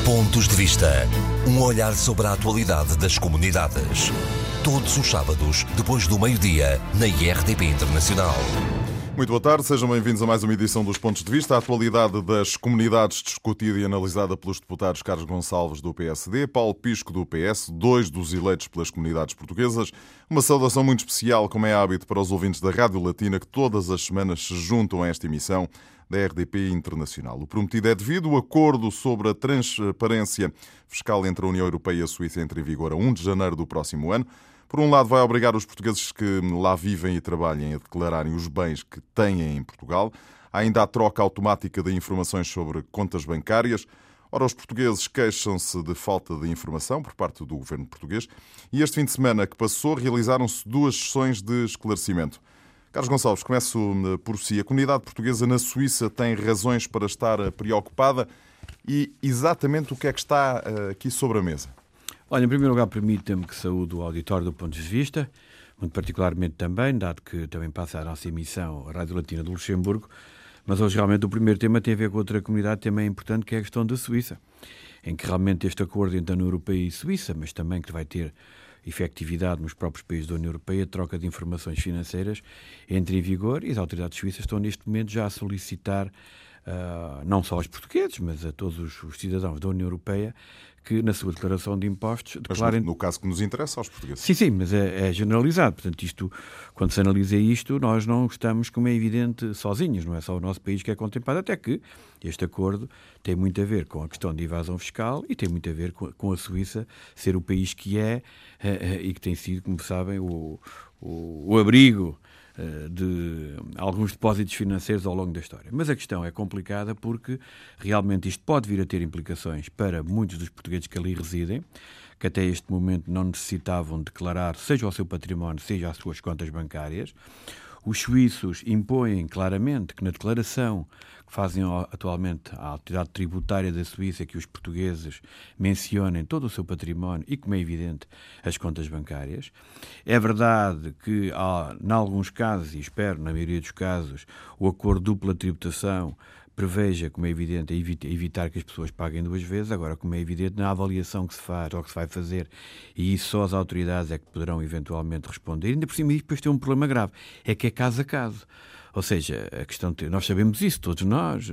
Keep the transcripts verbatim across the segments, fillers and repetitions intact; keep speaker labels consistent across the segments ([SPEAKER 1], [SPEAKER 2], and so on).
[SPEAKER 1] Pontos de Vista. Um olhar sobre a atualidade das comunidades. Todos os sábados, depois do meio-dia, na I R D P Internacional.
[SPEAKER 2] Muito boa tarde, sejam bem-vindos a mais uma edição dos Pontos de Vista. A atualidade das comunidades discutida e analisada pelos deputados Carlos Gonçalves do P S D, Paulo Pisco do P S, dois dos eleitos pelas comunidades portuguesas. Uma saudação muito especial, como é hábito, para os ouvintes da Rádio Latina que todas as semanas se juntam a esta emissão da R D P Internacional. O prometido é devido. O acordo sobre a transparência fiscal entre a União Europeia e a Suíça entra em vigor a primeiro de janeiro do próximo ano. Por um lado, vai obrigar os portugueses que lá vivem e trabalhem a declararem os bens que têm em Portugal. Há ainda a troca automática de informações sobre contas bancárias. Ora, os portugueses queixam-se de falta de informação por parte do governo português e este fim de semana que passou realizaram-se duas sessões de esclarecimento. Carlos Gonçalves, começo por si. A comunidade portuguesa na Suíça tem razões para estar preocupada e exatamente o que é que está aqui sobre a mesa?
[SPEAKER 3] Olha, em primeiro lugar, permita-me que saúde o auditório do Pontos de Vista, muito particularmente também, dado que também passa a nossa emissão, a Rádio Latina do Luxemburgo, mas hoje realmente o primeiro tema tem a ver com outra comunidade também importante, que é a questão da Suíça, em que realmente este acordo entre a União Europeia e Suíça, mas também que vai ter efetividade nos próprios países da União Europeia, troca de informações financeiras, entra em vigor e as autoridades suíças estão neste momento já a solicitar, uh, não só aos portugueses, mas a todos os, os cidadãos da União Europeia, que na sua declaração de impostos declarem...
[SPEAKER 2] Mas no, no caso que nos interessa aos portugueses.
[SPEAKER 3] Sim, sim, mas é, é generalizado. Portanto, isto, quando se analisa isto, nós não estamos, como é evidente, sozinhos. Não é só o nosso país que é contemplado, até que este acordo tem muito a ver com a questão de evasão fiscal e tem muito a ver com, com a Suíça ser o país que é e que tem sido, como sabem, o, o, o abrigo de alguns depósitos financeiros ao longo da história. Mas a questão é complicada porque realmente isto pode vir a ter implicações para muitos dos portugueses que ali residem, que até este momento não necessitavam declarar seja o seu património, seja as suas contas bancárias. Os suíços impõem claramente que na declaração que fazem atualmente a autoridade tributária da Suíça que os portugueses mencionem todo o seu património e, como é evidente, as contas bancárias. É verdade que, em alguns casos, e espero na maioria dos casos, o acordo de dupla tributação preveja, como é evidente, evitar que as pessoas paguem duas vezes. Agora, como é evidente, na avaliação que se faz ou que se vai fazer, e isso só as autoridades é que poderão eventualmente responder. Ainda por cima, isto depois tem um problema grave, é que é caso a caso. Ou seja, a questão de, nós sabemos isso, todos nós,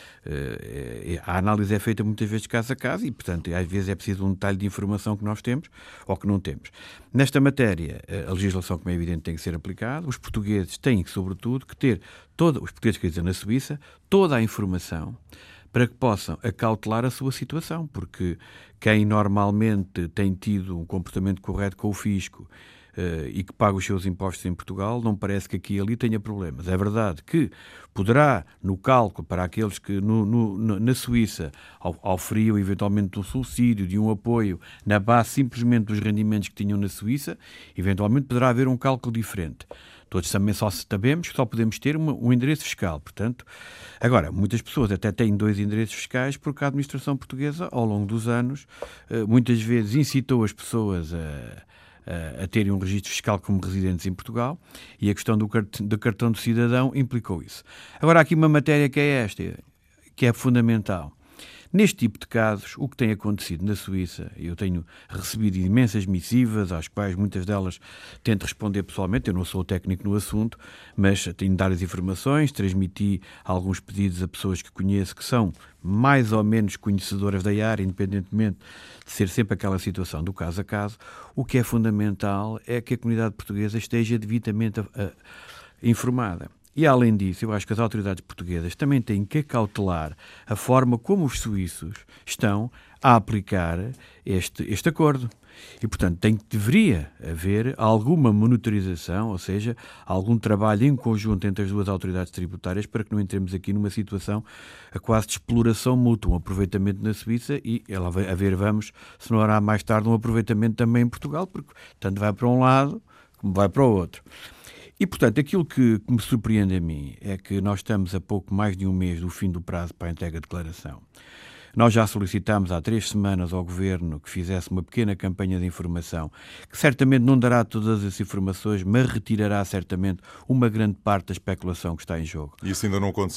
[SPEAKER 3] a análise é feita muitas vezes caso a caso e, portanto, às vezes é preciso um detalhe de informação que nós temos ou que não temos. Nesta matéria, a legislação, como é evidente, tem que ser aplicada. Os portugueses têm, sobretudo, que ter, toda, os portugueses, quer dizer, na Suíça, toda a informação para que possam acautelar a sua situação, porque quem normalmente tem tido um comportamento correto com o fisco Uh, e que paga os seus impostos em Portugal, não parece que aqui e ali tenha problemas. É verdade que poderá, no cálculo para aqueles que no, no, na Suíça oferiam eventualmente um subsídio, de um apoio, na base simplesmente dos rendimentos que tinham na Suíça, eventualmente poderá haver um cálculo diferente. Todos também só sabemos que só podemos ter uma, um endereço fiscal. Portanto, agora, muitas pessoas até têm dois endereços fiscais porque a administração portuguesa, ao longo dos anos, uh, muitas vezes incitou as pessoas a a terem um registro fiscal como residentes em Portugal e a questão do, cart- do cartão de cidadão implicou isso. Agora, há aqui uma matéria que é esta, que é fundamental. Neste tipo de casos, o que tem acontecido na Suíça, eu tenho recebido imensas missivas, às quais muitas delas tento responder pessoalmente, eu não sou técnico no assunto, mas tenho de dar as informações, transmiti alguns pedidos a pessoas que conheço que são mais ou menos conhecedoras da área, independentemente de ser sempre aquela situação do caso a caso. O que é fundamental é que a comunidade portuguesa esteja devidamente a, a, informada. E, além disso, eu acho que as autoridades portuguesas também têm que acautelar a forma como os suíços estão a aplicar este, este acordo. E, portanto, tem, deveria haver alguma monitorização, ou seja, algum trabalho em conjunto entre as duas autoridades tributárias para que não entremos aqui numa situação a quase de exploração mútua, um aproveitamento na Suíça e ela vai, a ver, vamos, se não haverá mais tarde um aproveitamento também em Portugal, porque tanto vai para um lado como vai para o outro. E, portanto, aquilo que, que me surpreende a mim é que nós estamos a pouco mais de um mês do fim do prazo para a entrega de declaração. Nós já solicitámos há três semanas ao Governo que fizesse uma pequena campanha de informação, que certamente não dará todas as informações, mas retirará certamente uma grande parte da especulação que está em jogo.
[SPEAKER 2] E isso ainda não aconteceu?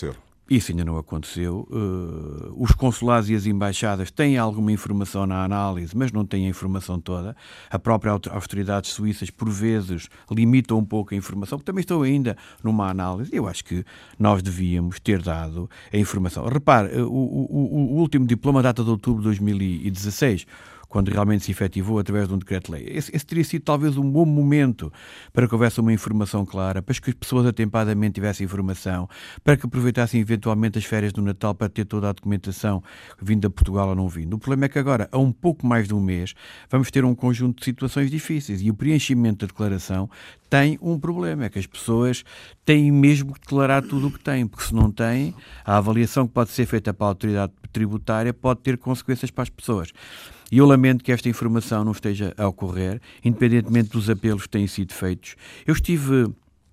[SPEAKER 3] Isso ainda não aconteceu. Uh, os consulados e as embaixadas têm alguma informação na análise, mas não têm a informação toda. A própria autoridades suíças, por vezes, limitam um pouco a informação, porque também estão ainda numa análise. Eu acho que nós devíamos ter dado a informação. Repare, o, o, o último diploma data de outubro de dois mil e dezasseis, quando realmente se efetivou através de um decreto-lei. Esse, esse teria sido talvez um bom momento para que houvesse uma informação clara, para que as pessoas atempadamente tivessem informação, para que aproveitassem eventualmente as férias do Natal para ter toda a documentação vinda de Portugal ou não vindo. O problema é que agora, há um pouco mais de um mês, vamos ter um conjunto de situações difíceis e o preenchimento da declaração tem um problema, é que as pessoas têm mesmo que declarar tudo o que têm, porque se não têm, a avaliação que pode ser feita para a autoridade tributária pode ter consequências para as pessoas. E eu lamento que esta informação não esteja a ocorrer, independentemente dos apelos que têm sido feitos. Eu estive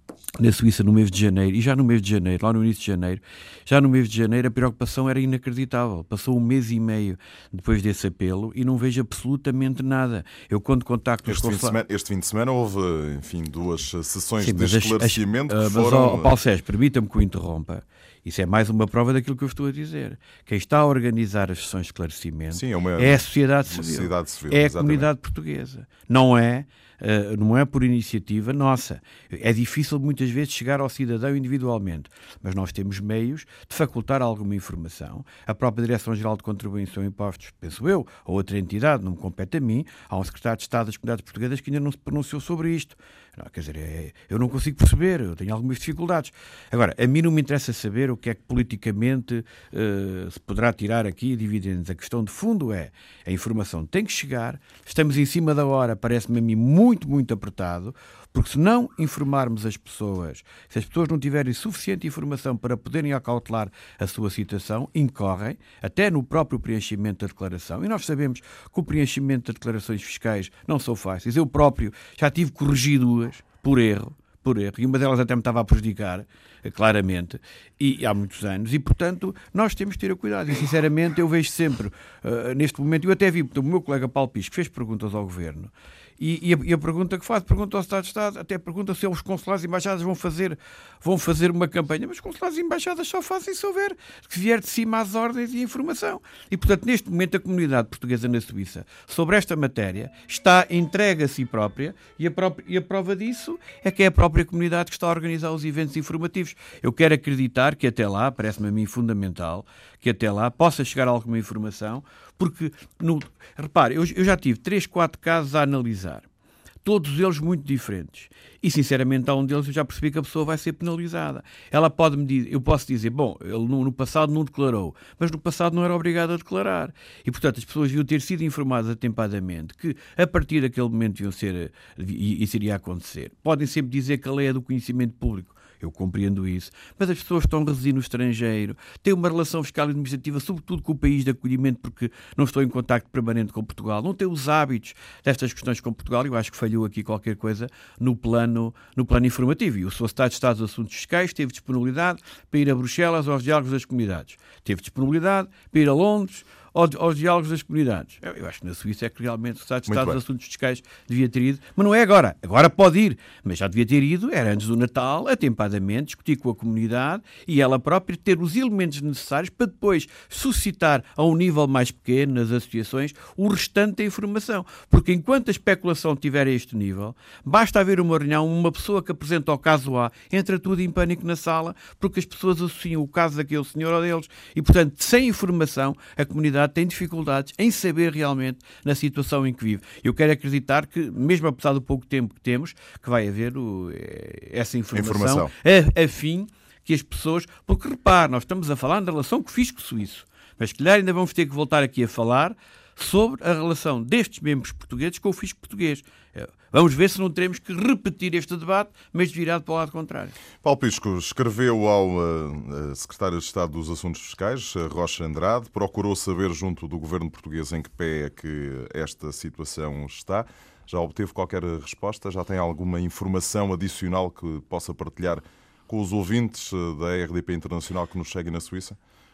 [SPEAKER 3] na Suíça no mês de janeiro, e já no mês de janeiro, lá no início de janeiro, já no mês de janeiro a preocupação era inacreditável. Passou um mês e meio depois desse apelo e não vejo absolutamente nada. Eu quando contacto...
[SPEAKER 2] Este, fim de semana, este fim de semana houve, enfim, duas sessões
[SPEAKER 3] Sim,
[SPEAKER 2] de esclarecimento
[SPEAKER 3] as, as,
[SPEAKER 2] que foram...
[SPEAKER 3] Mas, oh, Paulo Sérgio, permita-me que o interrompa. Isso é mais uma prova daquilo que eu estou a dizer. Quem está a organizar as sessões de esclarecimento
[SPEAKER 2] Sim, é, uma,
[SPEAKER 3] é a sociedade civil,
[SPEAKER 2] sociedade civil
[SPEAKER 3] é a
[SPEAKER 2] exatamente.
[SPEAKER 3] Comunidade portuguesa. Não é, uh, não é por iniciativa nossa. É difícil muitas vezes chegar ao cidadão individualmente, mas nós temos meios de facultar alguma informação. A própria Direção-Geral de Contribuição e Impostos, penso eu, ou outra entidade, não me compete a mim, há um secretário de Estado das Comunidades Portuguesas que ainda não se pronunciou sobre isto. Não, quer dizer, é, eu não consigo perceber, eu tenho algumas dificuldades. Agora, a mim não me interessa saber o que é que politicamente uh, se poderá tirar aqui dividendos. A questão de fundo é, a informação tem que chegar, estamos em cima da hora, parece-me a mim muito, muito apertado, porque se não informarmos as pessoas, se as pessoas não tiverem suficiente informação para poderem acautelar a sua situação, incorrem até no próprio preenchimento da declaração. E nós sabemos que o preenchimento das declarações fiscais não são fáceis. Eu próprio já tive corrigido por erro, por erro, e uma delas até me estava a prejudicar, claramente, e há muitos anos, e portanto nós temos que ter cuidado, e sinceramente eu vejo sempre, uh, neste momento, eu até vi o meu colega Paulo Pisco fez perguntas ao Governo, e, e, a, e a pergunta que faz, pergunta ao Estado de Estado, até pergunta se os consulados e embaixadas vão fazer, vão fazer uma campanha, mas os consulados e embaixadas só fazem se houver, que vier de cima às ordens e a informação. E portanto, neste momento, a comunidade portuguesa na Suíça, sobre esta matéria, está entregue a si própria, e a, própria, e a prova disso é que é a própria comunidade que está a organizar os eventos informativos. Eu quero acreditar que até lá, parece-me a mim fundamental, que até lá possa chegar alguma informação, porque, no, repare, eu, eu já tive três, quatro casos a analisar, todos eles muito diferentes, e sinceramente há um deles eu já percebi que a pessoa vai ser penalizada. Ela pode-me dizer, eu posso dizer, bom, ele no, no passado não declarou, mas no passado não era obrigado a declarar, e portanto as pessoas deviam ter sido informadas atempadamente que a partir daquele momento iam ser, isso iria acontecer. Podem sempre dizer que a lei é do conhecimento público, eu compreendo isso, mas as pessoas estão a residir no estrangeiro, têm uma relação fiscal e administrativa, sobretudo com o país de acolhimento, porque não estão em contacto permanente com Portugal, não têm os hábitos destas questões com Portugal. Eu acho que falhou aqui qualquer coisa no plano, no plano informativo. E o seu Estado de Estado dos Assuntos Fiscais teve disponibilidade para ir a Bruxelas aos diálogos das comunidades, teve disponibilidade para ir a Londres aos, aos diálogos das comunidades. Eu, eu acho que na Suíça é que realmente o Estado de Estado dos Assuntos Fiscais devia ter ido, mas não é agora. Agora pode ir, mas já devia ter ido, era antes do Natal, atempadamente, discutir com a comunidade e ela própria ter os elementos necessários para depois suscitar a um nível mais pequeno, nas associações, o restante da informação. Porque enquanto a especulação tiver a este nível, basta haver uma reunião, uma pessoa que apresenta o caso A, entra tudo em pânico na sala, porque as pessoas associam o caso daquele senhor ou deles. E, portanto, sem informação, a comunidade tem dificuldades em saber realmente na situação em que vive. Eu quero acreditar que, mesmo apesar do pouco tempo que temos, que vai haver o, essa informação,
[SPEAKER 2] informação.
[SPEAKER 3] A, a fim que as pessoas... Porque, repare, nós estamos a falar na relação com o fisco suíço, mas, se calhar, ainda vamos ter que voltar aqui a falar sobre a relação destes membros portugueses com o fisco português. Vamos ver se não teremos que repetir este debate, mas virado para o lado contrário.
[SPEAKER 2] Paulo Pisco escreveu ao uh, secretário de Estado dos Assuntos Fiscais, Rocha Andrade, procurou saber junto do governo português em que pé é que esta situação está. Já obteve qualquer resposta? Já tem alguma informação adicional que possa partilhar com os ouvintes da R D P Internacional que nos seguem na Suíça?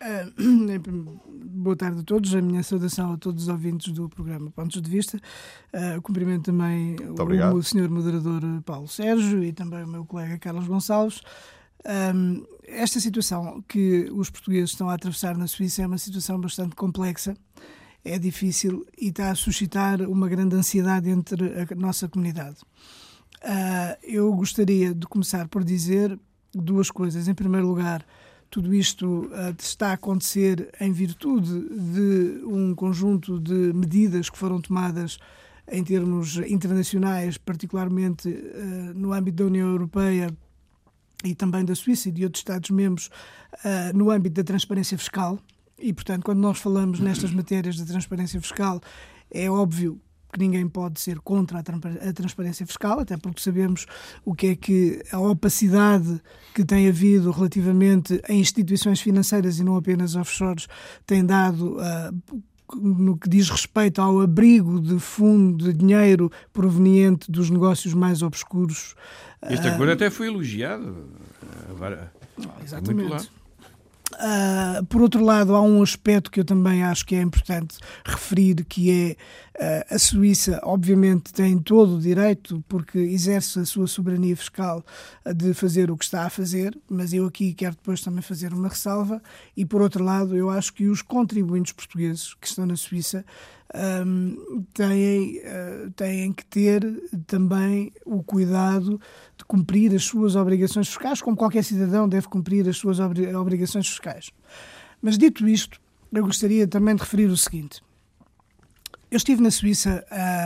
[SPEAKER 4] Uh, boa tarde a todos, a minha saudação a todos os ouvintes do programa Pontos de Vista. Uh, cumprimento também o, o senhor moderador Paulo Sérgio e também o meu colega Carlos Gonçalves. Um, esta situação que os portugueses estão a atravessar na Suíça é uma situação bastante complexa, é difícil e está a suscitar uma grande ansiedade entre a nossa comunidade. Uh, eu gostaria de começar por dizer duas coisas. Em primeiro lugar, tudo isto uh, está a acontecer em virtude de um conjunto de medidas que foram tomadas em termos internacionais, particularmente uh, no âmbito da União Europeia e também da Suíça e de outros Estados-membros, uh, no âmbito da transparência fiscal. E, portanto, quando nós falamos nestas matérias de transparência fiscal, é óbvio que ninguém pode ser contra a transparência fiscal, até porque sabemos o que é que a opacidade que tem havido relativamente a instituições financeiras e não apenas offshores tem dado uh, no que diz respeito ao abrigo de fundo de dinheiro proveniente dos negócios mais obscuros.
[SPEAKER 3] Este acordo uh, até foi elogiado. Agora,
[SPEAKER 4] exatamente.
[SPEAKER 3] É muito lá.
[SPEAKER 4] Uh, por outro lado, há um aspecto que eu também acho que é importante referir, que é uh, a Suíça, obviamente, tem todo o direito, porque exerce a sua soberania fiscal, uh, de fazer o que está a fazer, mas eu aqui quero depois também fazer uma ressalva, e por outro lado, eu acho que os contribuintes portugueses que estão na Suíça um, têm, uh, têm que ter também o cuidado de cumprir as suas obrigações fiscais, como qualquer cidadão deve cumprir as suas obrigações fiscais. Mas, dito isto, eu gostaria também de referir o seguinte. Eu estive na Suíça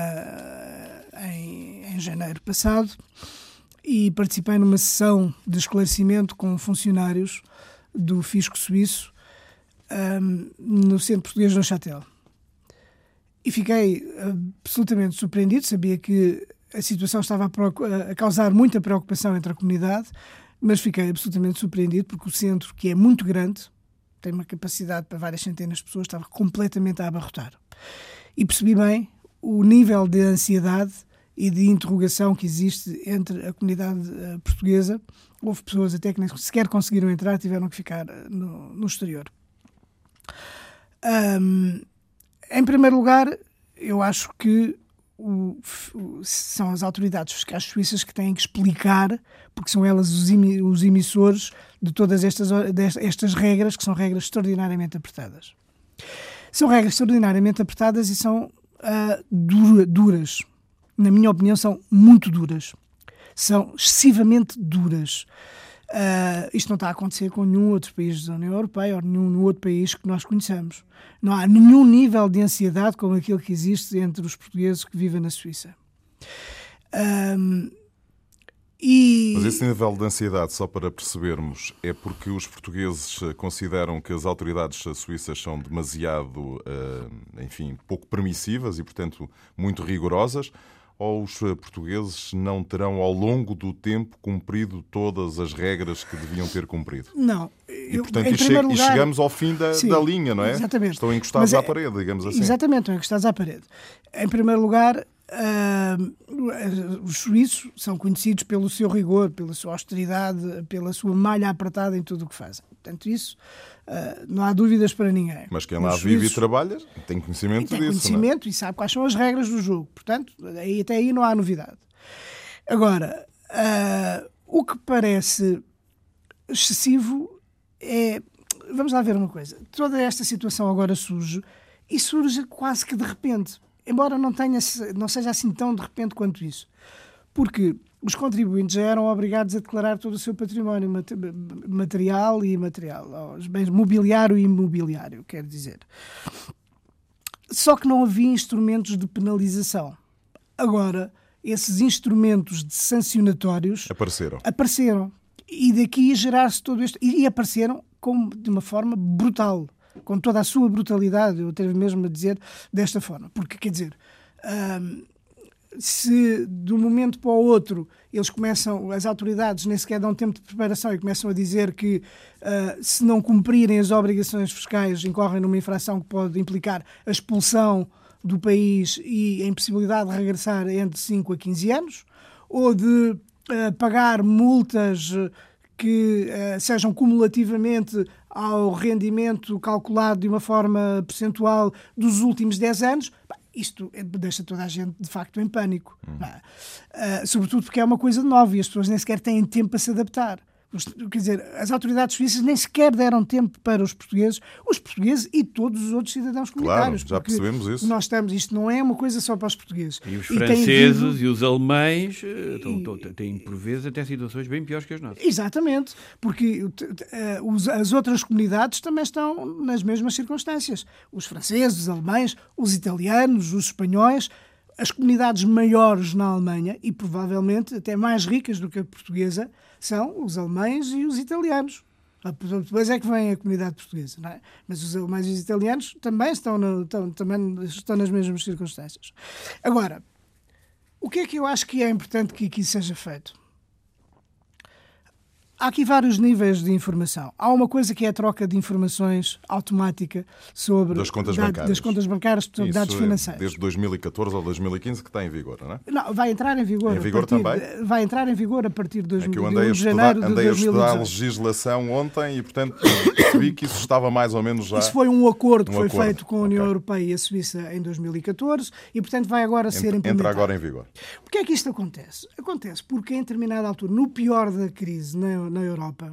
[SPEAKER 4] uh, em, em janeiro passado e participei numa sessão de esclarecimento com funcionários do Fisco Suíço um, no Centro Português de Neuchâtel. E fiquei absolutamente surpreendido, sabia que a situação estava a causar muita preocupação entre a comunidade, mas fiquei absolutamente surpreendido porque o centro, que é muito grande, tem uma capacidade para várias centenas de pessoas, estava completamente a abarrotar. E percebi bem o nível de ansiedade e de interrogação que existe entre a comunidade portuguesa. Houve pessoas até que nem sequer conseguiram entrar, tiveram que ficar no, no exterior. Um, em primeiro lugar, eu acho que O, o, são as autoridades fiscais suíças que têm que explicar, porque são elas os, imi, os emissores de todas estas, estas regras, que são regras extraordinariamente apertadas. São regras extraordinariamente apertadas e são uh, dura, duras. Na minha opinião, são muito duras. São excessivamente duras. Uh, isto não está a acontecer com nenhum outro país da União Europeia ou nenhum outro país que nós conheçamos. Não há nenhum nível de ansiedade como aquele que existe entre os portugueses que vivem na Suíça. Um, e...
[SPEAKER 2] Mas esse nível de ansiedade, só para percebermos, é porque os portugueses consideram que as autoridades suíças são demasiado, uh, enfim, pouco permissivas e, portanto, muito rigorosas? Ou os portugueses não terão, ao longo do tempo, cumprido todas as regras que deviam ter cumprido?
[SPEAKER 4] Não.
[SPEAKER 2] E, portanto, e, che lugar... e chegamos ao fim da, sim, da linha, não é?
[SPEAKER 4] Exatamente.
[SPEAKER 2] Estão encostados
[SPEAKER 4] é...
[SPEAKER 2] à parede, digamos assim.
[SPEAKER 4] Exatamente, estão encostados à parede. Em primeiro lugar, uh, os suíços são conhecidos pelo seu rigor, pela sua austeridade, pela sua malha apertada em tudo o que fazem. Portanto, isso uh, não há dúvidas para ninguém.
[SPEAKER 2] Mas quem lá vive e trabalha tem conhecimento
[SPEAKER 4] tem
[SPEAKER 2] disso,
[SPEAKER 4] conhecimento
[SPEAKER 2] não é?
[SPEAKER 4] E sabe quais são as regras do jogo. Portanto, aí, até aí não há novidade. Agora, uh, o que parece excessivo é... Vamos lá ver uma coisa. Toda esta situação agora surge e surge quase que de repente. Embora não, tenha, não seja assim tão de repente quanto isso. Porque os contribuintes já eram obrigados a declarar todo o seu património material e imaterial, os bens mobiliário e imobiliário, quero dizer. Só que não havia instrumentos de penalização. Agora, esses instrumentos de sancionatórios
[SPEAKER 2] apareceram.
[SPEAKER 4] apareceram. E daqui gerar-se todo isto. E apareceram como, de uma forma brutal, com toda a sua brutalidade, eu tenho mesmo a dizer desta forma. Porque, quer dizer... Hum, se de um momento para o outro eles começam, as autoridades nem sequer dão tempo de preparação e começam a dizer que uh, se não cumprirem as obrigações fiscais incorrem numa infração que pode implicar a expulsão do país e a impossibilidade de regressar entre cinco a quinze anos, ou de uh, pagar multas que uh, sejam cumulativamente ao rendimento calculado de uma forma percentual dos últimos dez anos, isto deixa toda a gente, de facto, em pânico. Hum. Uh, sobretudo porque é uma coisa nova e as pessoas nem sequer têm tempo para se adaptar. Os, quer dizer, as autoridades suíças nem sequer deram tempo para os portugueses, os portugueses e todos os outros cidadãos comunitários.
[SPEAKER 2] Claro, já percebemos isso.
[SPEAKER 4] Nós estamos, isto não é uma coisa só para os portugueses.
[SPEAKER 3] E os
[SPEAKER 4] e
[SPEAKER 3] franceses
[SPEAKER 4] havido,
[SPEAKER 3] e os alemães e, têm, por vezes, até situações bem piores que as nossas.
[SPEAKER 4] Exatamente, porque uh, as outras comunidades também estão nas mesmas circunstâncias. Os franceses, os alemães, os italianos, os espanhóis. As comunidades maiores na Alemanha, e provavelmente até mais ricas do que a portuguesa, são os alemães e os italianos. Depois é que vem a comunidade portuguesa, não é? Mas os alemães e os italianos também estão, no, estão, também estão nas mesmas circunstâncias. Agora, o que é que eu acho que é importante que aqui seja feito? Há aqui vários níveis de informação. Há uma coisa que é a troca de informações automática sobre
[SPEAKER 2] das contas
[SPEAKER 4] dados,
[SPEAKER 2] bancárias,
[SPEAKER 4] das contas bancárias portanto, dados financeiros.
[SPEAKER 2] Desde dois mil e catorze ou dois mil e quinze que está em vigor, não é?
[SPEAKER 4] Não, vai entrar em vigor.
[SPEAKER 2] Em vigor
[SPEAKER 4] partir,
[SPEAKER 2] também?
[SPEAKER 4] Vai entrar em vigor a partir de, dois,
[SPEAKER 2] é que eu
[SPEAKER 4] de
[SPEAKER 2] andei
[SPEAKER 4] um
[SPEAKER 2] a
[SPEAKER 4] de
[SPEAKER 2] estudar,
[SPEAKER 4] janeiro de
[SPEAKER 2] andei a estudar a
[SPEAKER 4] dois mil e dezoito.
[SPEAKER 2] legislação ontem e, portanto, percebi que isso estava mais ou menos já...
[SPEAKER 4] Isso foi um acordo
[SPEAKER 2] um
[SPEAKER 4] que foi
[SPEAKER 2] acordo.
[SPEAKER 4] feito com a União
[SPEAKER 2] Okay.
[SPEAKER 4] Europeia e a Suíça em dois mil e catorze e, portanto, vai agora ser implementado.
[SPEAKER 2] Entra agora em vigor.
[SPEAKER 4] Porquê é que isto acontece? Acontece porque, em determinada altura, no pior da crise na, na Europa,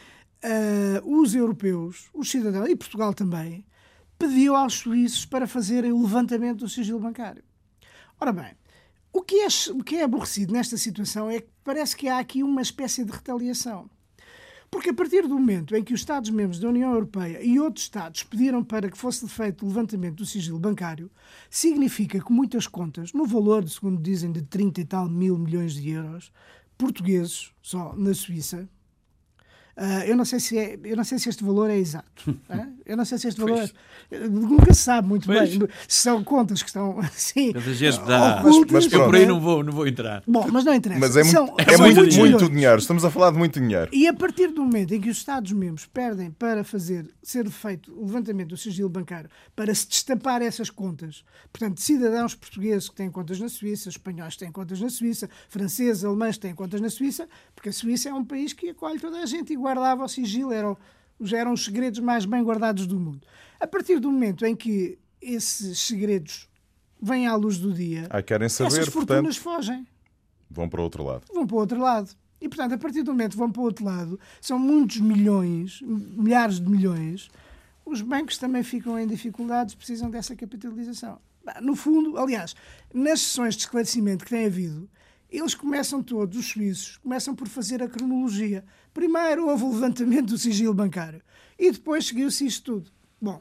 [SPEAKER 4] uh, os europeus, os cidadãos, e Portugal também, pediu aos suíços para fazerem o levantamento do sigilo bancário. Ora bem, o que, é, o que é aborrecido nesta situação é que parece que há aqui uma espécie de retaliação. Porque a partir do momento em que os Estados-membros da União Europeia e outros Estados pediram para que fosse feito o levantamento do sigilo bancário, significa que muitas contas, no valor, segundo dizem, de trinta e tal mil milhões de euros, portugueses, só na Suíça, Uh, eu, não sei se é, eu não sei se este valor é exato. uh, eu não sei se este valor é, nunca se sabe muito
[SPEAKER 3] pois.
[SPEAKER 4] bem se são contas que estão assim.
[SPEAKER 3] Mas a gente dá.
[SPEAKER 4] Ocultas,
[SPEAKER 2] mas, mas
[SPEAKER 3] eu por aí
[SPEAKER 4] né?
[SPEAKER 3] não vou, não vou entrar.
[SPEAKER 4] Bom, mas não interessa.
[SPEAKER 2] Mas é,
[SPEAKER 4] são,
[SPEAKER 2] muito, é
[SPEAKER 4] são
[SPEAKER 2] muito,
[SPEAKER 4] muitos
[SPEAKER 2] muito
[SPEAKER 4] milhões.
[SPEAKER 2] dinheiro. Estamos a falar de muito dinheiro.
[SPEAKER 4] E a partir do momento em que os Estados-membros perdem para fazer, ser feito o levantamento do sigilo bancário, para se destapar essas contas, portanto, cidadãos portugueses que têm contas na Suíça, espanhóis que têm contas na Suíça, franceses, alemães que têm contas na Suíça, porque a Suíça é um país que acolhe toda a gente e guardava o sigilo, eram, eram os segredos mais bem guardados do mundo. A partir do momento em que esses segredos vêm à luz do dia,
[SPEAKER 2] Ah, querem saber,
[SPEAKER 4] essas fortunas
[SPEAKER 2] portanto,
[SPEAKER 4] fogem.
[SPEAKER 2] vão para o outro lado.
[SPEAKER 4] Vão para o outro lado. E, portanto, a partir do momento que vão para o outro lado, são muitos milhões, milhares de milhões, os bancos também ficam em dificuldades, precisam dessa capitalização. No fundo, aliás, nas sessões de esclarecimento que tem havido, eles começam todos, os suíços, começam por fazer a cronologia. Primeiro houve o levantamento do sigilo bancário e depois seguiu-se isto tudo. Bom,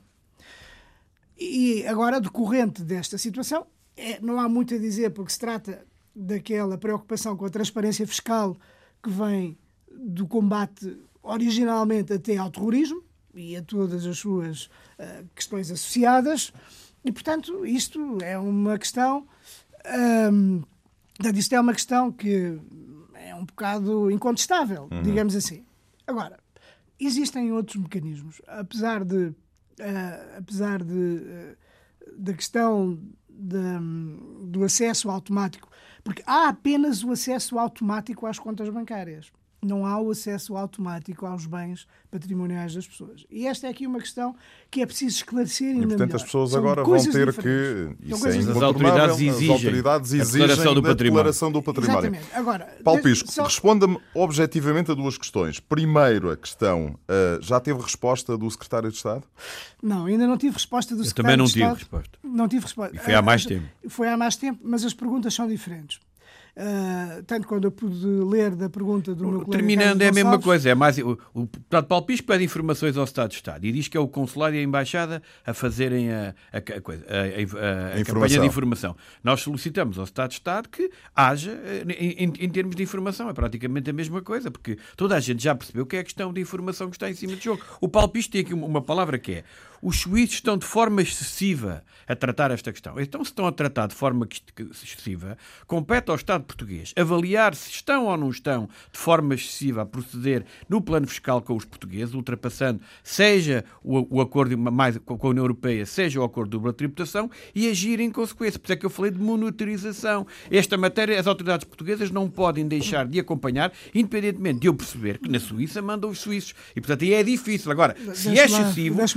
[SPEAKER 4] e agora, decorrente desta situação, é, não há muito a dizer, porque se trata daquela preocupação com a transparência fiscal que vem do combate originalmente até ao terrorismo e a todas as suas uh, questões associadas. E, portanto, isto é uma questão... Um, isto é uma questão que é um bocado incontestável, uhum. digamos assim. Agora, existem outros mecanismos. Apesar de... Uh, apesar de, uh, da questão de, um, do acesso automático, porque há apenas o acesso automático às contas bancárias. Não há o acesso automático aos bens patrimoniais das pessoas. E esta é aqui uma questão que é preciso esclarecer ainda
[SPEAKER 2] E, portanto,
[SPEAKER 4] melhor.
[SPEAKER 2] as pessoas
[SPEAKER 4] São
[SPEAKER 2] agora vão ter
[SPEAKER 4] diferentes.
[SPEAKER 2] que... Isso
[SPEAKER 4] São
[SPEAKER 2] é
[SPEAKER 4] coisas
[SPEAKER 3] As autoridades exigem,
[SPEAKER 2] as autoridades
[SPEAKER 3] a
[SPEAKER 2] exigem
[SPEAKER 3] declaração do
[SPEAKER 2] da
[SPEAKER 3] património.
[SPEAKER 2] declaração do património.
[SPEAKER 4] Exatamente. Agora,
[SPEAKER 2] Paulo
[SPEAKER 4] desde-
[SPEAKER 2] Pisco,
[SPEAKER 4] só-
[SPEAKER 2] responda-me objetivamente a duas questões. Primeiro, a questão, uh, já teve resposta do Secretário de Estado?
[SPEAKER 4] Não, ainda não tive resposta do
[SPEAKER 3] Eu
[SPEAKER 4] Secretário
[SPEAKER 3] também não
[SPEAKER 4] de
[SPEAKER 3] tive
[SPEAKER 4] Estado.
[SPEAKER 3] resposta.
[SPEAKER 4] Não tive resposta.
[SPEAKER 3] E foi há mais
[SPEAKER 4] Ah,
[SPEAKER 3] tempo.
[SPEAKER 4] Foi há mais tempo, mas as perguntas são diferentes. Uh, tanto quando eu pude ler da pergunta do meu colega
[SPEAKER 3] Terminando,
[SPEAKER 4] Carlos
[SPEAKER 3] é a mesma
[SPEAKER 4] Gonçalves,
[SPEAKER 3] coisa. É mais, o, o deputado Paulo Pisco pede informações ao Estado de Estado e diz que é o consulado e a embaixada a fazerem a, a, a, coisa, a, a, a, a campanha de informação. Nós solicitamos ao Estado de Estado que haja, em, em, em termos de informação, é praticamente a mesma coisa, porque toda a gente já percebeu que é a questão de informação que está em cima do jogo. O Paulo Pisco tem aqui uma, uma palavra que é: os suíços estão de forma excessiva a tratar esta questão. Então, se estão a tratar de forma excessiva, compete ao Estado português avaliar se estão ou não estão de forma excessiva a proceder no plano fiscal com os portugueses, ultrapassando seja o, o acordo mais com a União Europeia, seja o acordo de dupla tributação, e agir em consequência. Por isso é que eu falei de monitorização. Esta matéria, as autoridades portuguesas não podem deixar de acompanhar, independentemente de eu perceber que na Suíça mandam os suíços. E, portanto, aí é difícil. Agora, se é
[SPEAKER 4] Deixa-me lá-
[SPEAKER 3] excessivo,
[SPEAKER 4] deixa-me lá
[SPEAKER 3] se vai
[SPEAKER 4] falar.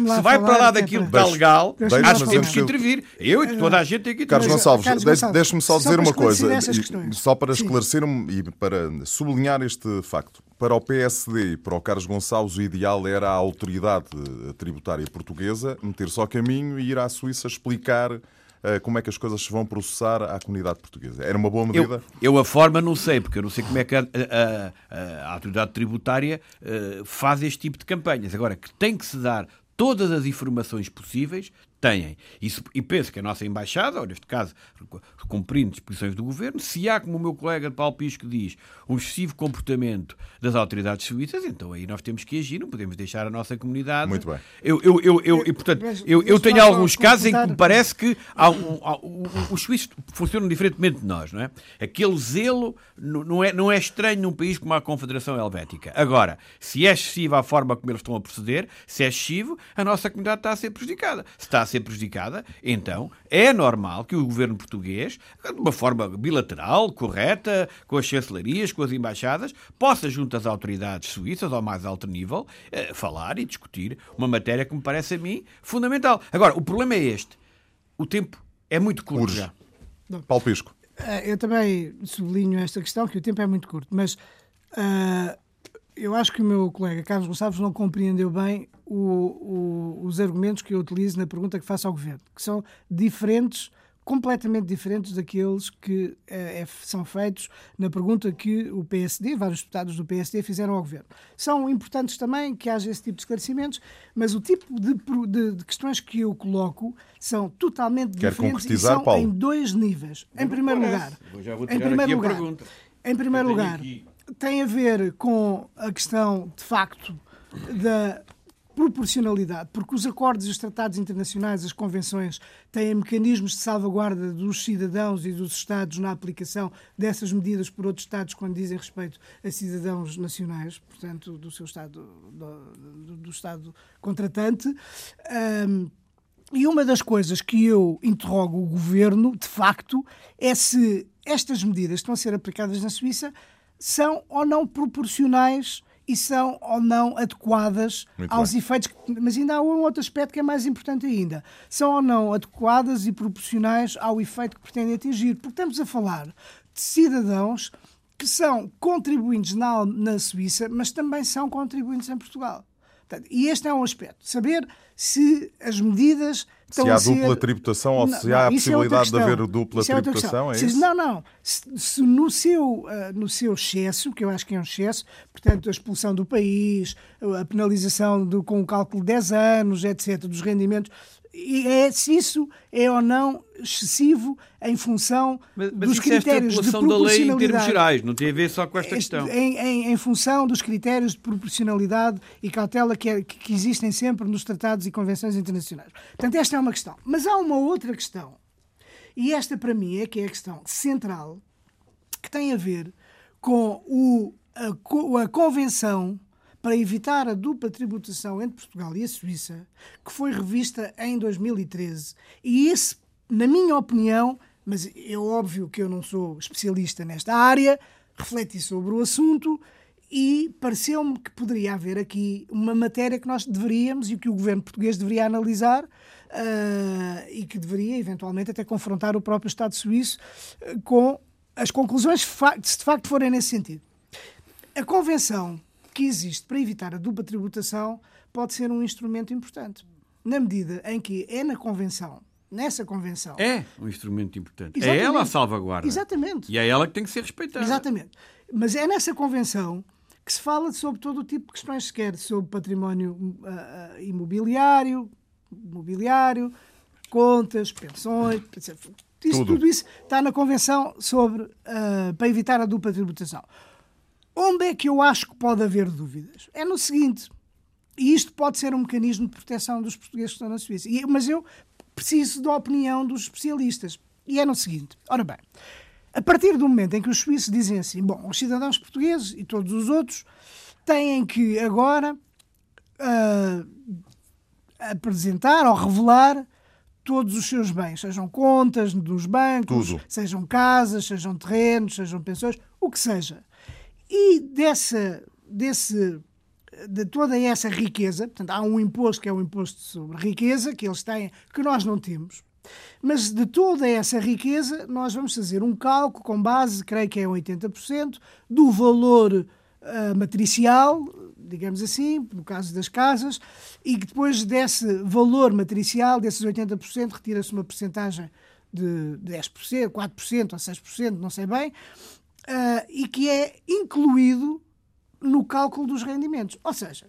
[SPEAKER 3] para lá daquilo que está legal, acho que temos que intervir. Eu e toda a gente tem que intervir.
[SPEAKER 2] Carlos Gonçalves,
[SPEAKER 4] Carlos Gonçalves,
[SPEAKER 2] deixe-me só dizer uma coisa,
[SPEAKER 4] e,
[SPEAKER 2] só para esclarecer e para sublinhar este facto. Para o P S D e para o Carlos Gonçalves, o ideal era a autoridade tributária portuguesa meter-se ao caminho e ir à Suíça explicar uh, como é que as coisas se vão processar à comunidade portuguesa. Era uma boa medida?
[SPEAKER 3] Eu, eu a forma não sei, porque eu não sei como é que a, a, a, a autoridade tributária uh, faz este tipo de campanhas. Agora, que tem que se dar todas as informações possíveis, têm. Isso, e penso que a nossa embaixada, ou neste caso, cumprindo disposições do governo, se há, como o meu colega Paulo Pisco diz, um excessivo comportamento das autoridades suíças, então aí nós temos que agir, não podemos deixar a nossa comunidade.
[SPEAKER 2] Muito bem.
[SPEAKER 3] Eu, eu, eu, eu, e, portanto, eu, eu tenho alguns casos em que me parece que há um, há, um, os suíços funcionam diferentemente de nós, não é? Aquele zelo não é, não é estranho num país como a Confederação Helvética. Agora, se é excessiva a forma como eles estão a proceder, se é excessivo, a nossa comunidade está a ser prejudicada. Se está a ser prejudicada, então é normal que o governo português, de uma forma bilateral, correta, com as chancelarias, com as embaixadas, possa, junto às autoridades suíças, ao mais alto nível, eh, falar e discutir uma matéria que me parece a mim fundamental. Agora, o problema é este. O tempo é muito curto
[SPEAKER 2] Urge.
[SPEAKER 3] já.
[SPEAKER 2] Paulo Pisco.
[SPEAKER 4] Eu também sublinho esta questão, que o tempo é muito curto, mas uh, eu acho que o meu colega Carlos Gonçalves não compreendeu bem o, o, os argumentos que eu utilizo na pergunta que faço ao Governo, que são diferentes, completamente diferentes daqueles que é, são feitos na pergunta que o P S D, vários deputados do P S D fizeram ao Governo. São importantes também que haja esse tipo de esclarecimentos, mas o tipo de, de, de questões que eu coloco são totalmente
[SPEAKER 2] Quer
[SPEAKER 4] diferentes e
[SPEAKER 2] concretizar,
[SPEAKER 4] são
[SPEAKER 2] Paulo?
[SPEAKER 4] em dois níveis. Em primeiro lugar,
[SPEAKER 3] Já vou
[SPEAKER 4] em
[SPEAKER 3] tirar
[SPEAKER 4] primeiro
[SPEAKER 3] aqui
[SPEAKER 4] lugar,
[SPEAKER 3] a pergunta.
[SPEAKER 4] em primeiro
[SPEAKER 3] Eu tenho
[SPEAKER 4] lugar
[SPEAKER 3] aqui.
[SPEAKER 4] tem a ver com a questão, de facto, da proporcionalidade, porque os acordos e os tratados internacionais, as convenções, têm mecanismos de salvaguarda dos cidadãos e dos Estados na aplicação dessas medidas por outros Estados quando dizem respeito a cidadãos nacionais, portanto, do seu Estado, do, do, do Estado contratante. Um, e uma das coisas que eu interrogo o Governo, de facto, é se estas medidas que estão a ser aplicadas na Suíça são ou não proporcionais e são ou não adequadas
[SPEAKER 2] Muito
[SPEAKER 4] aos
[SPEAKER 2] bem.
[SPEAKER 4] efeitos. Mas ainda há um outro aspecto que é mais importante ainda. São ou não adequadas e proporcionais ao efeito que pretendem atingir. Porque estamos a falar de cidadãos que são contribuintes na, na Suíça, mas também são contribuintes em Portugal. Portanto, e este é um aspecto. Saber se as medidas estão
[SPEAKER 2] Se há
[SPEAKER 4] a ser...
[SPEAKER 2] dupla tributação ou
[SPEAKER 4] Não,
[SPEAKER 2] se há a
[SPEAKER 4] não, isso é outra
[SPEAKER 2] possibilidade de
[SPEAKER 4] questão.
[SPEAKER 2] haver dupla
[SPEAKER 4] Isso é outra
[SPEAKER 2] tributação, é
[SPEAKER 4] questão. Se-
[SPEAKER 2] isso?
[SPEAKER 4] Não, não. Se, se no, seu, uh, no seu excesso, que eu acho que é um excesso, portanto, a expulsão do país, a penalização do, com o cálculo de dez anos, etcétera, dos rendimentos, e é, se isso é ou não excessivo em função
[SPEAKER 3] Mas, mas
[SPEAKER 4] dos
[SPEAKER 3] isso é a
[SPEAKER 4] critérios de
[SPEAKER 3] extrapolação da lei em termos
[SPEAKER 4] proporcionalidade.
[SPEAKER 3] gerais, não tem a ver só com esta
[SPEAKER 4] Este-
[SPEAKER 3] questão.
[SPEAKER 4] Em, em, em função dos critérios de proporcionalidade e cautela que, é- que existem sempre nos tratados e convenções internacionais. Portanto, esta é uma questão. Mas há uma outra questão, e esta para mim é que é a questão central, que tem a ver com o, a, co- a convenção para evitar a dupla tributação entre Portugal e a Suíça, que foi revista em dois mil e treze. E esse, na minha opinião, mas é óbvio que eu não sou especialista nesta área, refleti sobre o assunto e pareceu-me que poderia haver aqui uma matéria que nós deveríamos e que o governo português deveria analisar uh, e que deveria, eventualmente, até confrontar o próprio Estado suíço uh, com as conclusões, se de facto forem nesse sentido. A convenção que existe para evitar a dupla tributação pode ser um instrumento importante, na medida em que é na convenção, nessa convenção...
[SPEAKER 3] É um instrumento importante.
[SPEAKER 4] Exatamente.
[SPEAKER 3] É ela a salvaguarda.
[SPEAKER 4] Exatamente.
[SPEAKER 3] E é ela que tem que ser respeitada.
[SPEAKER 4] Exatamente. Mas é nessa convenção que se fala sobre todo o tipo de questões que se quer, sobre património uh, uh, imobiliário, mobiliário, contas, pensões, etcétera. Isso,
[SPEAKER 2] Tudo.
[SPEAKER 4] tudo isso está na convenção sobre, uh, para evitar a dupla tributação. Onde é que eu acho que pode haver dúvidas? É no seguinte, e isto pode ser um mecanismo de proteção dos portugueses que estão na Suíça, e, mas eu preciso da opinião dos especialistas, e é no seguinte, ora bem, a partir do momento em que os suíços dizem assim, bom, os cidadãos portugueses e todos os outros têm que agora uh, apresentar ou revelar todos os seus bens, sejam contas dos bancos,
[SPEAKER 2] Tudo.
[SPEAKER 4] sejam casas, sejam terrenos, sejam pensões, o que seja. E dessa, desse, de toda essa riqueza, portanto, há um imposto que é o imposto sobre riqueza, que eles têm, que nós não temos, mas de toda essa riqueza nós vamos fazer um cálculo com base, creio que é oitenta por cento, do valor uh, matricial, digamos assim, no caso das casas, e que depois desse valor matricial, desses oitenta por cento, retira-se uma percentagem de dez por cento, quatro por cento ou seis por cento, não sei bem, uh, e que é incluído no cálculo dos rendimentos. Ou seja,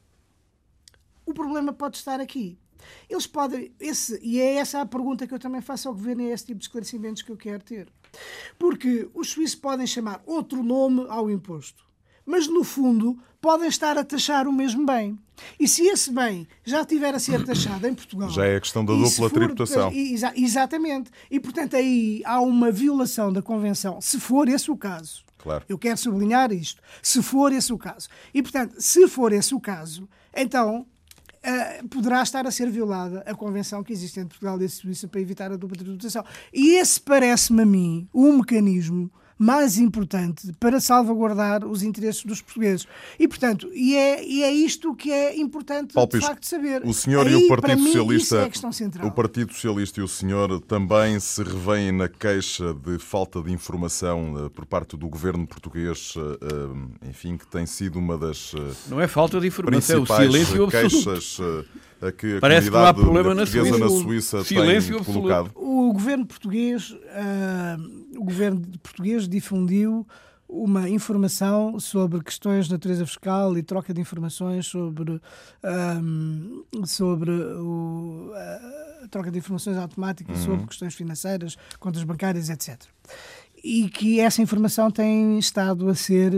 [SPEAKER 4] o problema pode estar aqui. Eles podem, esse, e é essa a pergunta que eu também faço ao Governo, e é esse tipo de esclarecimentos que eu quero ter. Porque os suíços podem chamar outro nome ao imposto, mas no fundo podem estar a taxar o mesmo bem. E se esse bem já estiver a ser taxado em Portugal...
[SPEAKER 2] Já é a questão da dupla for, tributação.
[SPEAKER 4] Exa, exatamente. E, portanto, aí há uma violação da Convenção, se for esse o caso.
[SPEAKER 2] Claro.
[SPEAKER 4] Eu quero sublinhar isto. Se for esse o caso. E, portanto, se for esse o caso, então uh, poderá estar a ser violada a Convenção que existe entre Portugal e a Suíça para evitar a dupla tributação. E esse parece-me a mim um mecanismo mais importante para salvaguardar os interesses dos portugueses. E, portanto, e é, e é isto que é importante,
[SPEAKER 2] Paulo
[SPEAKER 4] de
[SPEAKER 2] Pisco,
[SPEAKER 4] facto, saber.
[SPEAKER 2] O senhor
[SPEAKER 4] Aí,
[SPEAKER 2] e o Partido
[SPEAKER 4] mim,
[SPEAKER 2] Socialista,
[SPEAKER 4] é a questão central.
[SPEAKER 2] o Partido Socialista e o senhor também se revêem na queixa de falta de informação uh, por parte do governo português, uh, enfim, que tem sido uma das uh,
[SPEAKER 3] Não é falta de informação, é o
[SPEAKER 2] principais
[SPEAKER 3] silêncio absoluto.
[SPEAKER 2] queixas uh, a que a
[SPEAKER 3] Parece que não há
[SPEAKER 2] comunidade
[SPEAKER 3] problema na
[SPEAKER 2] portuguesa na
[SPEAKER 3] Suíça.
[SPEAKER 2] Suíça
[SPEAKER 3] Silêncio
[SPEAKER 2] tem
[SPEAKER 3] absoluto.
[SPEAKER 2] colocado.
[SPEAKER 4] O governo português, uh, o governo português difundiu uma informação sobre questões de natureza fiscal e troca de informações sobre, um, sobre o, a troca de informações automáticas uhum. sobre questões financeiras, contas bancárias, etcétera. E que essa informação tem estado a ser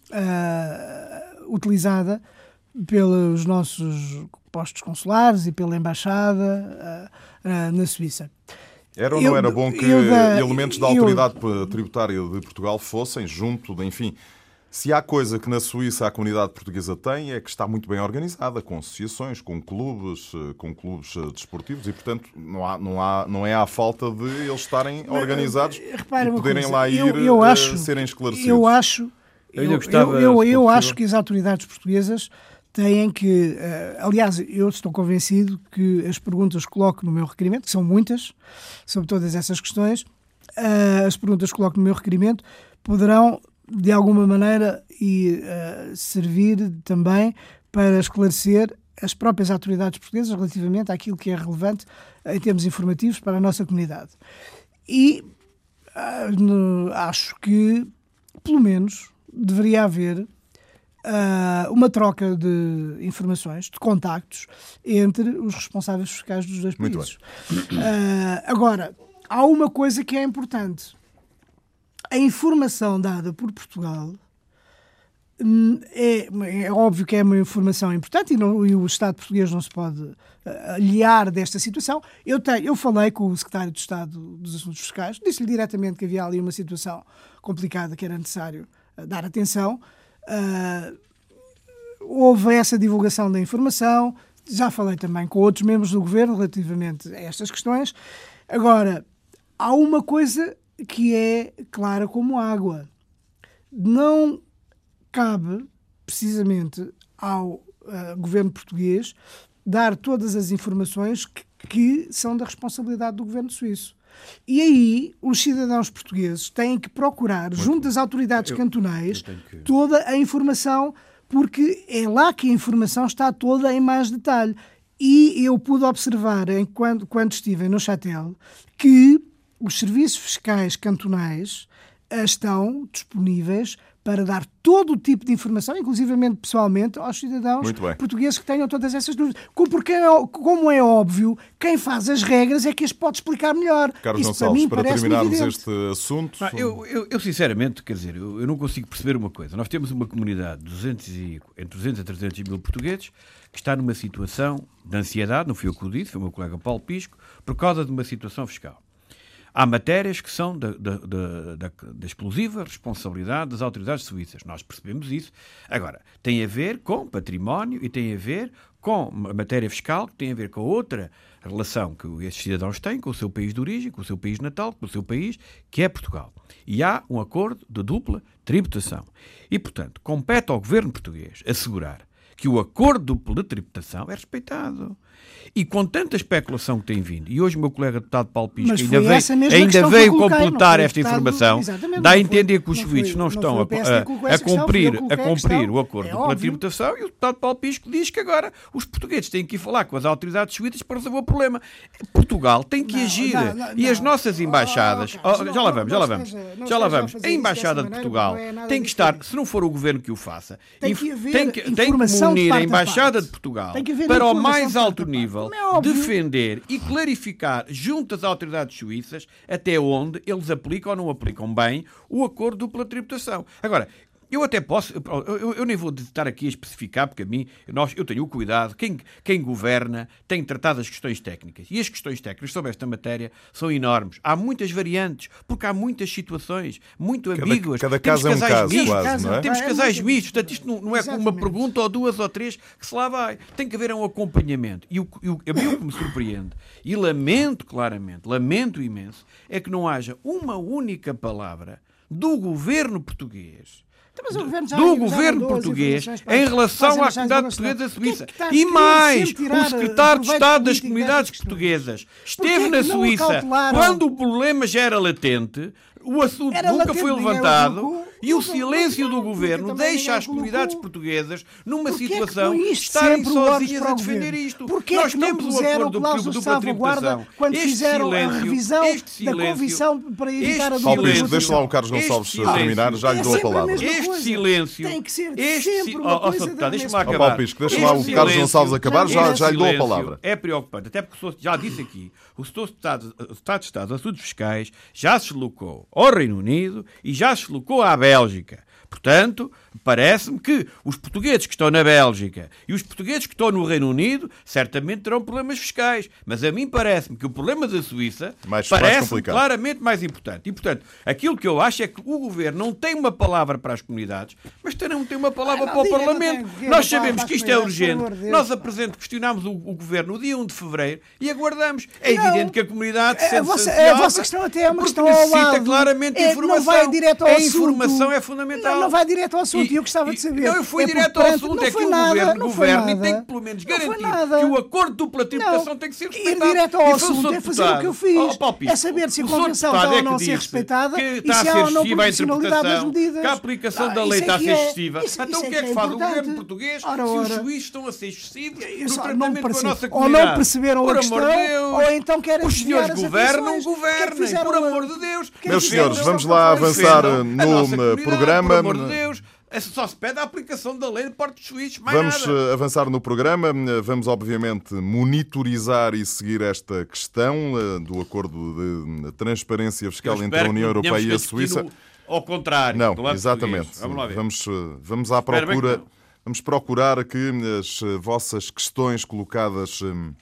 [SPEAKER 4] uh, utilizada pelos nossos postos consulares e pela Embaixada uh, uh, na Suíça.
[SPEAKER 2] Era ou não
[SPEAKER 4] eu,
[SPEAKER 2] era bom que
[SPEAKER 4] da,
[SPEAKER 2] elementos da autoridade eu, tributária de Portugal fossem junto, de, enfim, se há coisa que na Suíça a comunidade portuguesa tem é que está muito bem organizada, com associações, com clubes, com clubes desportivos e, portanto, não, há, não, há, não é à falta de eles estarem organizados
[SPEAKER 4] Repara
[SPEAKER 2] e poderem
[SPEAKER 4] coisa,
[SPEAKER 2] lá ir
[SPEAKER 4] eu, eu acho,
[SPEAKER 2] a serem esclarecidos.
[SPEAKER 4] Eu acho, eu, eu, eu, eu, eu acho que as autoridades portuguesas têm que, uh, aliás, eu estou convencido que as perguntas que coloco no meu requerimento, que são muitas, sobre todas essas questões, uh, as perguntas que coloco no meu requerimento poderão, de alguma maneira, e, uh, servir também para esclarecer as próprias autoridades portuguesas relativamente àquilo que é relevante em termos informativos para a nossa comunidade. E uh, no, acho que, pelo menos, deveria haver Uh, uma troca de informações, de contactos entre os responsáveis fiscais dos dois países. Uh, agora, há uma coisa que é importante. A informação dada por Portugal é, é óbvio que é uma informação importante e, não, e o Estado português não se pode uh, aliar desta situação. Eu, tenho, eu falei com o Secretário de Estado dos Assuntos Fiscais, disse-lhe diretamente que havia ali uma situação complicada que era necessário uh, dar atenção. Uh, houve essa divulgação da informação, já falei também com outros membros do governo relativamente a estas questões. Agora, há uma coisa que é clara como água. Não cabe, precisamente, ao uh, governo português dar todas as informações que, que são da responsabilidade do governo suíço. E aí os cidadãos portugueses têm que procurar, Muito junto das autoridades eu, cantonais, eu que... toda a informação, porque é lá que a informação está toda em mais detalhe. E eu pude observar, enquanto, quando estive no Chatel, que os serviços fiscais cantonais estão disponíveis para dar todo o tipo de informação, inclusivamente pessoalmente, aos cidadãos portugueses que tenham todas essas dúvidas. Porque, como é óbvio, quem faz as regras é que as pode explicar melhor.
[SPEAKER 2] Carlos
[SPEAKER 4] Isso,
[SPEAKER 2] Gonçalves,
[SPEAKER 4] para, mim,
[SPEAKER 2] para terminarmos
[SPEAKER 4] evidente.
[SPEAKER 2] este assunto...
[SPEAKER 3] Ah, eu, eu, eu, sinceramente, quer dizer, eu, eu não consigo perceber uma coisa. Nós temos uma comunidade de duzentos e, entre duzentos a trezentos mil portugueses que está numa situação de ansiedade, não fui eu que o disse, foi o meu colega Paulo Pisco, por causa de uma situação fiscal. Há matérias que são da, da, da, da, da exclusiva responsabilidade das autoridades suíças. Nós percebemos isso. Agora, tem a ver com património e tem a ver com a matéria fiscal, que tem a ver com outra relação que estes cidadãos têm com o seu país de origem, com o seu país natal, com o seu país, que é Portugal. E há um acordo de dupla tributação. E, portanto, compete ao governo português assegurar que o acordo pela tributação é respeitado. E com tanta especulação que tem vindo, e hoje o meu colega deputado Paulo Pisco ainda veio, ainda veio completar esta informação, dá a entender que os suíços não estão a, a, a cumprir, a cumprir o acordo pela tributação, e o deputado Paulo Pisco diz que agora os portugueses têm que ir falar com as autoridades suíças para resolver o problema. Portugal tem que não, agir. Não, não, e as nossas embaixadas... Oh, oh, já lá vamos, já lá vamos. Já lá vamos. A Embaixada de Portugal tem que estar, se não for o governo que o faça, tem que, tem que, tem que munir a Embaixada de Portugal para o mais alto nível defender e clarificar junto às autoridades suíças até onde eles aplicam ou não aplicam bem o acordo pela tributação. Agora, eu até posso, eu, eu nem vou estar aqui a especificar, porque a mim, nós, eu tenho o cuidado, quem, quem governa tem tratado as questões técnicas. E as questões técnicas sobre esta matéria são enormes. Há muitas variantes, porque há muitas situações muito ambíguas.
[SPEAKER 2] Cada, cada caso é um caso,
[SPEAKER 3] mistos,
[SPEAKER 2] quase, não é?
[SPEAKER 3] Temos casais mistos, portanto isto não, não é como uma pergunta ou duas ou três que se lá vai. Tem que haver um acompanhamento. E o, e o, a mim o que me surpreende, e lamento claramente, lamento imenso, é que não haja uma única palavra do governo português do governo português em relação à comunidade portuguesa da Suíça. E mais, o secretário de Estado das Comunidades Portuguesas esteve na Suíça quando o problema já era latente, o assunto nunca foi levantado e o silêncio do governo deixa as comunidades portuguesas numa situação de estarem sozinhas a defender isto.
[SPEAKER 4] Nós temos o acordo do salvaguarda quando fizeram a revisão da Convenção para evitar a
[SPEAKER 2] Paulo Pisco, deixa lá o Carlos Gonçalves terminar, já lhe dou a palavra.
[SPEAKER 3] Este silêncio...
[SPEAKER 4] Tem que ser sempre uma coisa da
[SPEAKER 3] mesma
[SPEAKER 2] coisa. Paulo Pisco, deixa lá o Carlos Gonçalves acabar, já, já lhe dou a palavra.
[SPEAKER 3] É preocupante, até porque já disse aqui, o Estado de Estado dos Assuntos Fiscais já se deslocou ao Reino Unido e já se deslocou à Bélgica. Portanto, parece-me que os portugueses que estão na Bélgica e os portugueses que estão no Reino Unido certamente terão problemas fiscais. Mas a mim parece-me que o problema da Suíça mais, parece mais claramente mais importante. E, portanto, aquilo que eu acho é que o Governo não tem uma palavra para as comunidades, mas também não tem uma palavra ah, para o Parlamento. Tem, Nós sabemos que isto é urgente. Nós, apresentamos, questionámos o, o Governo no dia um de fevereiro e aguardamos. É não, evidente que a comunidade se
[SPEAKER 4] sente vossa, a vossa questão até é uma questão
[SPEAKER 3] necessita
[SPEAKER 4] ao lado.
[SPEAKER 3] claramente
[SPEAKER 4] é,
[SPEAKER 3] informação.
[SPEAKER 4] Não vai direto ao
[SPEAKER 3] a
[SPEAKER 4] assunto.
[SPEAKER 3] informação é fundamental.
[SPEAKER 4] Não, não vai direto ao assunto. E eu gostava de saber.
[SPEAKER 3] Não, eu fui
[SPEAKER 4] é
[SPEAKER 3] direto ao assunto. É que o
[SPEAKER 4] nada,
[SPEAKER 3] Governo governa e tem que, pelo menos, garantir que o acordo pela tributação tem que ser respeitado.
[SPEAKER 4] Ir direto ao assunto é fazer o que eu fiz.
[SPEAKER 3] Oh,
[SPEAKER 4] é saber se a Convenção está ou não a ser respeitada e se há ou não proporcionalidade das medidas.
[SPEAKER 3] Que a aplicação da lei está a ser excessiva. Então o que é que faz o Governo português se os juízes estão a ser excessivos no tratamento com a nossa comunidade?
[SPEAKER 4] Ou não perceberam a questão, ou então querem
[SPEAKER 3] desviar as atenções. Os senhores governam, governem, por amor de Deus.
[SPEAKER 2] Meus senhores, vamos lá avançar no programa.
[SPEAKER 3] Por amor de Deus. Só se pede a aplicação da lei de portos suíços, mais
[SPEAKER 2] Vamos
[SPEAKER 3] nada.
[SPEAKER 2] avançar no programa. Vamos, obviamente, monitorizar e seguir esta questão do acordo de transparência fiscal entre a União Europeia e a Suíça.
[SPEAKER 3] No, ao contrário.
[SPEAKER 2] Não, exatamente.
[SPEAKER 3] Vamos lá ver.
[SPEAKER 2] Vamos, vamos à procura. Vamos procurar que as vossas questões colocadas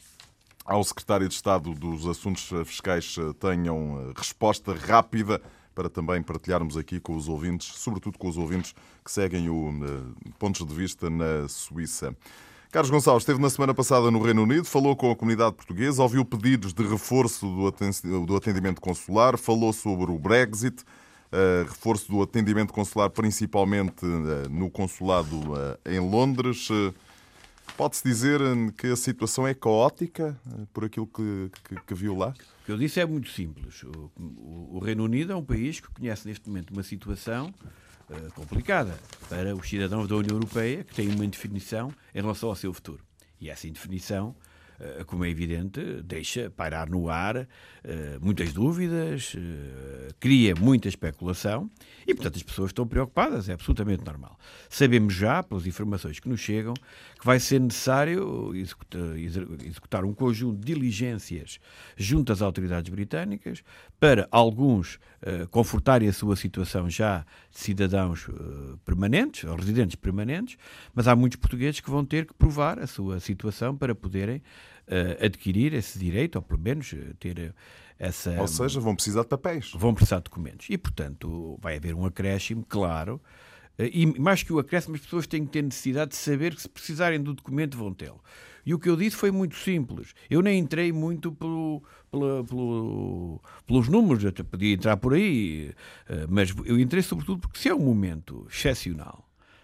[SPEAKER 2] ao Secretário de Estado dos Assuntos Fiscais tenham resposta rápida, para também partilharmos aqui com os ouvintes, sobretudo com os ouvintes que seguem o uh, Pontos de Vista na Suíça. Carlos Gonçalves esteve na semana passada no Reino Unido, falou com a comunidade portuguesa, ouviu pedidos de reforço do atendimento consular, falou sobre o Brexit, uh, reforço do atendimento consular principalmente uh, no consulado uh, em Londres. Uh, Pode-se dizer que a situação é caótica uh, por aquilo que, que, que viu lá?
[SPEAKER 3] O que eu disse é muito simples. O, o, o Reino Unido é um país que conhece neste momento uma situação uh, complicada para os cidadãos da União Europeia, que têm uma indefinição em relação ao seu futuro. E essa indefinição, uh, como é evidente, deixa pairar no ar uh, muitas dúvidas, uh, cria muita especulação e, portanto, as pessoas estão preocupadas. É absolutamente normal. Sabemos já, pelas informações que nos chegam, que vai ser necessário executar, executar um conjunto de diligências junto às autoridades britânicas para alguns uh, confortarem a sua situação já de cidadãos uh, permanentes, ou residentes permanentes, mas há muitos portugueses que vão ter que provar a sua situação para poderem uh, adquirir esse direito, ou pelo menos uh, ter essa...
[SPEAKER 2] Ou seja, vão precisar de papéis.
[SPEAKER 3] Vão precisar de documentos. E, portanto, vai haver um acréscimo, claro. E mais que o acréscimo, as pessoas têm que ter necessidade de saber que se precisarem do documento vão tê-lo. E o que eu disse foi muito simples. Eu nem entrei muito pelo, pelo, pelo, pelos números, até podia entrar por aí, mas eu entrei sobretudo porque se é um momento excepcional,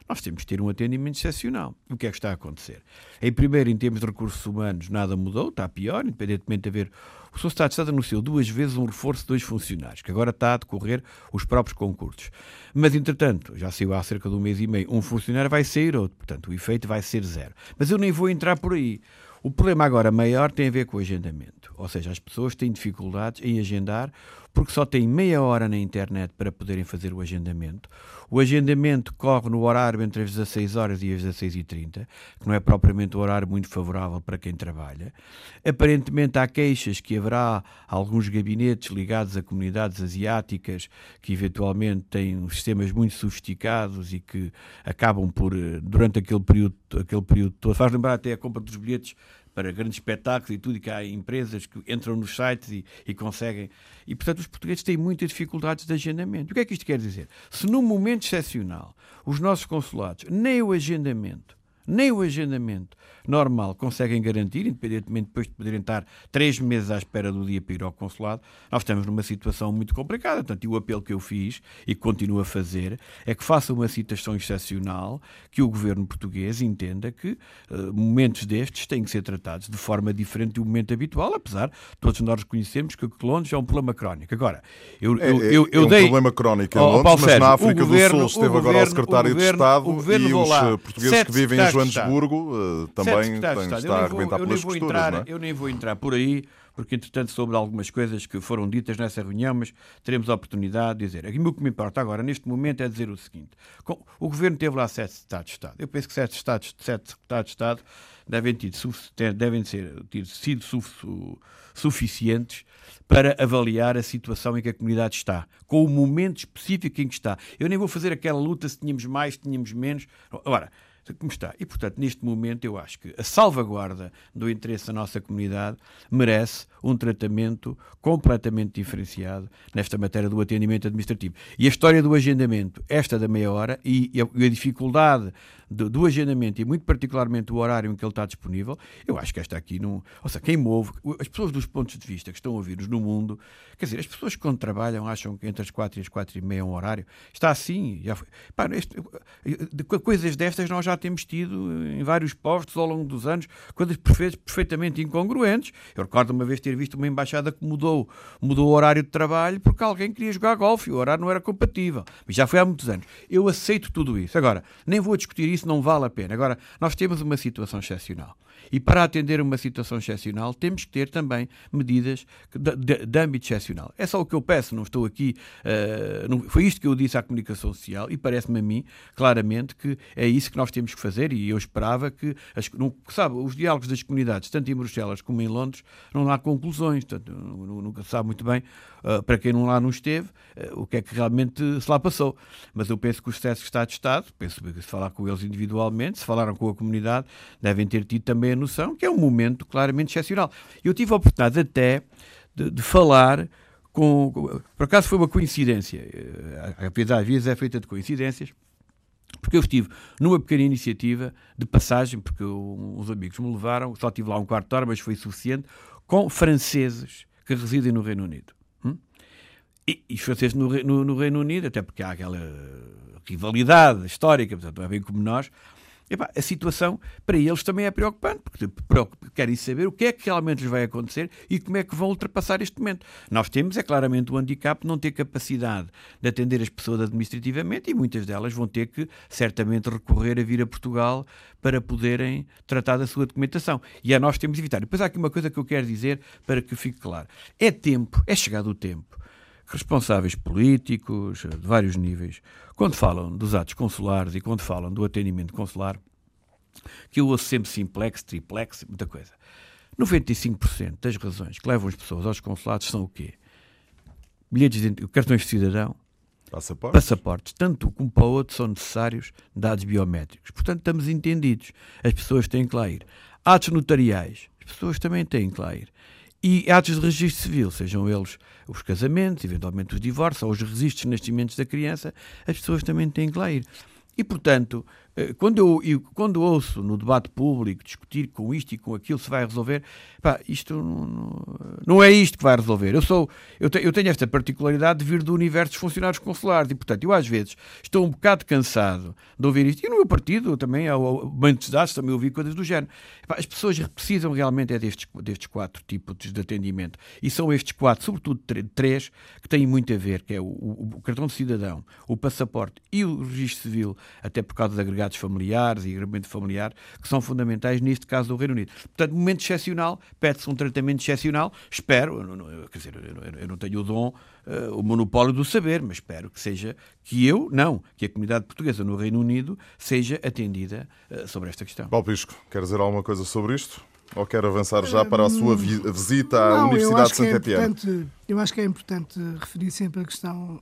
[SPEAKER 3] nós temos que ter um atendimento excepcional. O que é que está a acontecer? Em primeiro, em termos de recursos humanos, nada mudou, está pior, independentemente de haver... O Senhor Estado de Estado anunciou duas vezes um reforço de dois funcionários, que agora está a decorrer os próprios concursos. Mas, entretanto, já saiu há cerca de um mês e meio, um funcionário vai sair outro, portanto, o efeito vai ser zero. Mas eu nem vou entrar por aí. O problema agora maior tem a ver com o agendamento. Ou seja, as pessoas têm dificuldades em agendar porque só têm meia hora na internet para poderem fazer o agendamento. O agendamento corre no horário entre as dezasseis horas e as dezasseis e trinta, que não é propriamente um horário muito favorável para quem trabalha. Aparentemente há queixas que haverá alguns gabinetes ligados a comunidades asiáticas que eventualmente têm sistemas muito sofisticados e que acabam por, durante aquele período, aquele período todo, faz lembrar até a compra dos bilhetes para grandes espetáculos e tudo, e que há empresas que entram nos sites e, e conseguem... E, portanto, os portugueses têm muitas dificuldades de agendamento. O que é que isto quer dizer? Se num momento excepcional os nossos consulados, nem o agendamento, nem o agendamento normal conseguem garantir, independentemente depois de poderem estar três meses à espera do dia para ir ao consulado, nós estamos numa situação muito complicada. Portanto, e o apelo que eu fiz e que continuo a fazer é que faça uma situação excepcional, que o governo português entenda que uh, momentos destes têm que ser tratados de forma diferente do momento habitual, apesar de todos nós reconhecermos que Londres é um problema crónico. Agora, eu,
[SPEAKER 2] é,
[SPEAKER 3] eu, eu, eu
[SPEAKER 2] é um
[SPEAKER 3] dei...
[SPEAKER 2] problema crónico em
[SPEAKER 3] oh,
[SPEAKER 2] Londres,
[SPEAKER 3] Paulo
[SPEAKER 2] mas
[SPEAKER 3] Sérgio,
[SPEAKER 2] na África
[SPEAKER 3] governo,
[SPEAKER 2] do Sul esteve
[SPEAKER 3] governo,
[SPEAKER 2] agora o secretário
[SPEAKER 3] o governo,
[SPEAKER 2] de Estado
[SPEAKER 3] o governo,
[SPEAKER 2] e os
[SPEAKER 3] lá,
[SPEAKER 2] portugueses que vivem em Joanesburgo uh, também têm
[SPEAKER 3] de
[SPEAKER 2] de estar a arrebentar pelas costuras,
[SPEAKER 3] entrar,
[SPEAKER 2] não é?
[SPEAKER 3] Eu nem vou entrar por aí, porque entretanto sobre algumas coisas que foram ditas nessa reunião, mas teremos a oportunidade de dizer. O que me importa agora, neste momento, é dizer o seguinte. O Governo teve lá sete Estados de Estado. Eu penso que sete Estados, sete Estados de Estado devem, ter, devem ser, ter sido suficientes para avaliar a situação em que a comunidade está, com o momento específico em que está. Eu nem vou fazer aquela luta se tínhamos mais, se tínhamos menos. Agora, como está. E, portanto, neste momento eu acho que a salvaguarda do interesse da nossa comunidade merece um tratamento completamente diferenciado nesta matéria do atendimento administrativo. E a história do agendamento, esta da meia hora, e a, a dificuldade do, do agendamento, e muito particularmente o horário em que ele está disponível, eu acho que esta aqui não... Ou seja, quem move, as pessoas dos pontos de vista que estão a ouvir-nos no mundo, quer dizer, as pessoas que quando trabalham acham que entre as quatro e as quatro e meia é um horário. Está assim. Já foi. Pá, este, de, coisas destas nós já temos tido em vários postos ao longo dos anos, coisas perfeitamente incongruentes. Eu recordo uma vez ter visto uma embaixada que mudou, mudou o horário de trabalho porque alguém queria jogar golfe e o horário não era compatível. Mas já foi há muitos anos. Eu aceito tudo isso. Agora, nem vou discutir isso, não vale a pena. Agora, nós temos uma situação excepcional. E para atender uma situação excepcional, temos que ter também medidas de, de, de âmbito excepcional. É só o que eu peço, não estou aqui... Uh, não, foi isto que eu disse à comunicação social e parece-me a mim, claramente, que é isso que nós temos que fazer e eu esperava que... As, não, sabe, os diálogos das comunidades, tanto em Bruxelas como em Londres, não há conclusões. Portanto, nunca se sabe muito bem, uh, para quem não lá não esteve, uh, o que é que realmente se lá passou. Mas eu penso que os sete Estados de Estado, penso que se falar com eles individualmente, se falaram com a comunidade, devem ter tido também a noção que é um momento claramente excepcional. Eu tive a oportunidade até de, de falar com... Por acaso foi uma coincidência. A vida às vezes é feita de coincidências, porque eu estive numa pequena iniciativa de passagem, porque uns amigos me levaram, só estive lá um quarto de hora, mas foi suficiente, com franceses que residem no Reino Unido. Hum? E, e os franceses no, no, no Reino Unido, até porque há aquela rivalidade histórica, portanto, não é bem como nós. Epá, a situação para eles também é preocupante, porque querem saber o que é que realmente lhes vai acontecer e como é que vão ultrapassar este momento. Nós temos, é claramente, o handicap de não ter capacidade de atender as pessoas administrativamente e muitas delas vão ter que, certamente, recorrer a vir a Portugal para poderem tratar da sua documentação. E a nós temos de evitar. E depois há aqui uma coisa que eu quero dizer para que fique claro. É tempo, é chegado o tempo, responsáveis políticos de vários níveis, quando falam dos atos consulares e quando falam do atendimento consular, que eu ouço sempre simplex, triplex, muita coisa. noventa e cinco por cento das razões que levam as pessoas aos consulados são o quê? Bilhetes de cartões de cidadão,
[SPEAKER 2] passaportes.
[SPEAKER 3] passaportes, tanto um como para o outro são necessários dados biométricos. Portanto, estamos entendidos. As pessoas têm que lá ir. Atos notariais, as pessoas também têm que lá ir. E atos de registro civil, sejam eles os casamentos, eventualmente os divórcios, ou os registros de nascimentos da criança, as pessoas também têm que lá ir. E, portanto, Quando eu, eu, quando ouço no debate público discutir com isto e com aquilo se vai resolver, pá, isto não, não, não é isto que vai resolver. Eu, sou, eu, te, eu tenho esta particularidade de vir do universo dos funcionários consulares e, portanto, eu às vezes estou um bocado cansado de ouvir isto. E no meu partido também, ao banco de dados, também ouvi coisas do género. Pá, as pessoas precisam realmente é destes, destes quatro tipos de atendimento. E são estes quatro, sobretudo três, que têm muito a ver, que é o, o, o cartão de cidadão, o passaporte e o registro civil, até por causa de agregados familiares e agravamento familiar, que são fundamentais neste caso do Reino Unido. Portanto, momento excepcional, pede-se um tratamento excepcional, espero, eu não, quer dizer, eu não tenho o dom, uh, o monopólio do saber, mas espero que seja, que eu, não, que a comunidade portuguesa no Reino Unido seja atendida uh, sobre esta questão.
[SPEAKER 2] Paulo Pisco, quer dizer alguma coisa sobre isto? Ou quer avançar já para a sua vi- visita à
[SPEAKER 4] não,
[SPEAKER 2] Universidade de Saint-Étienne?
[SPEAKER 4] Eu acho que é importante referir sempre a questão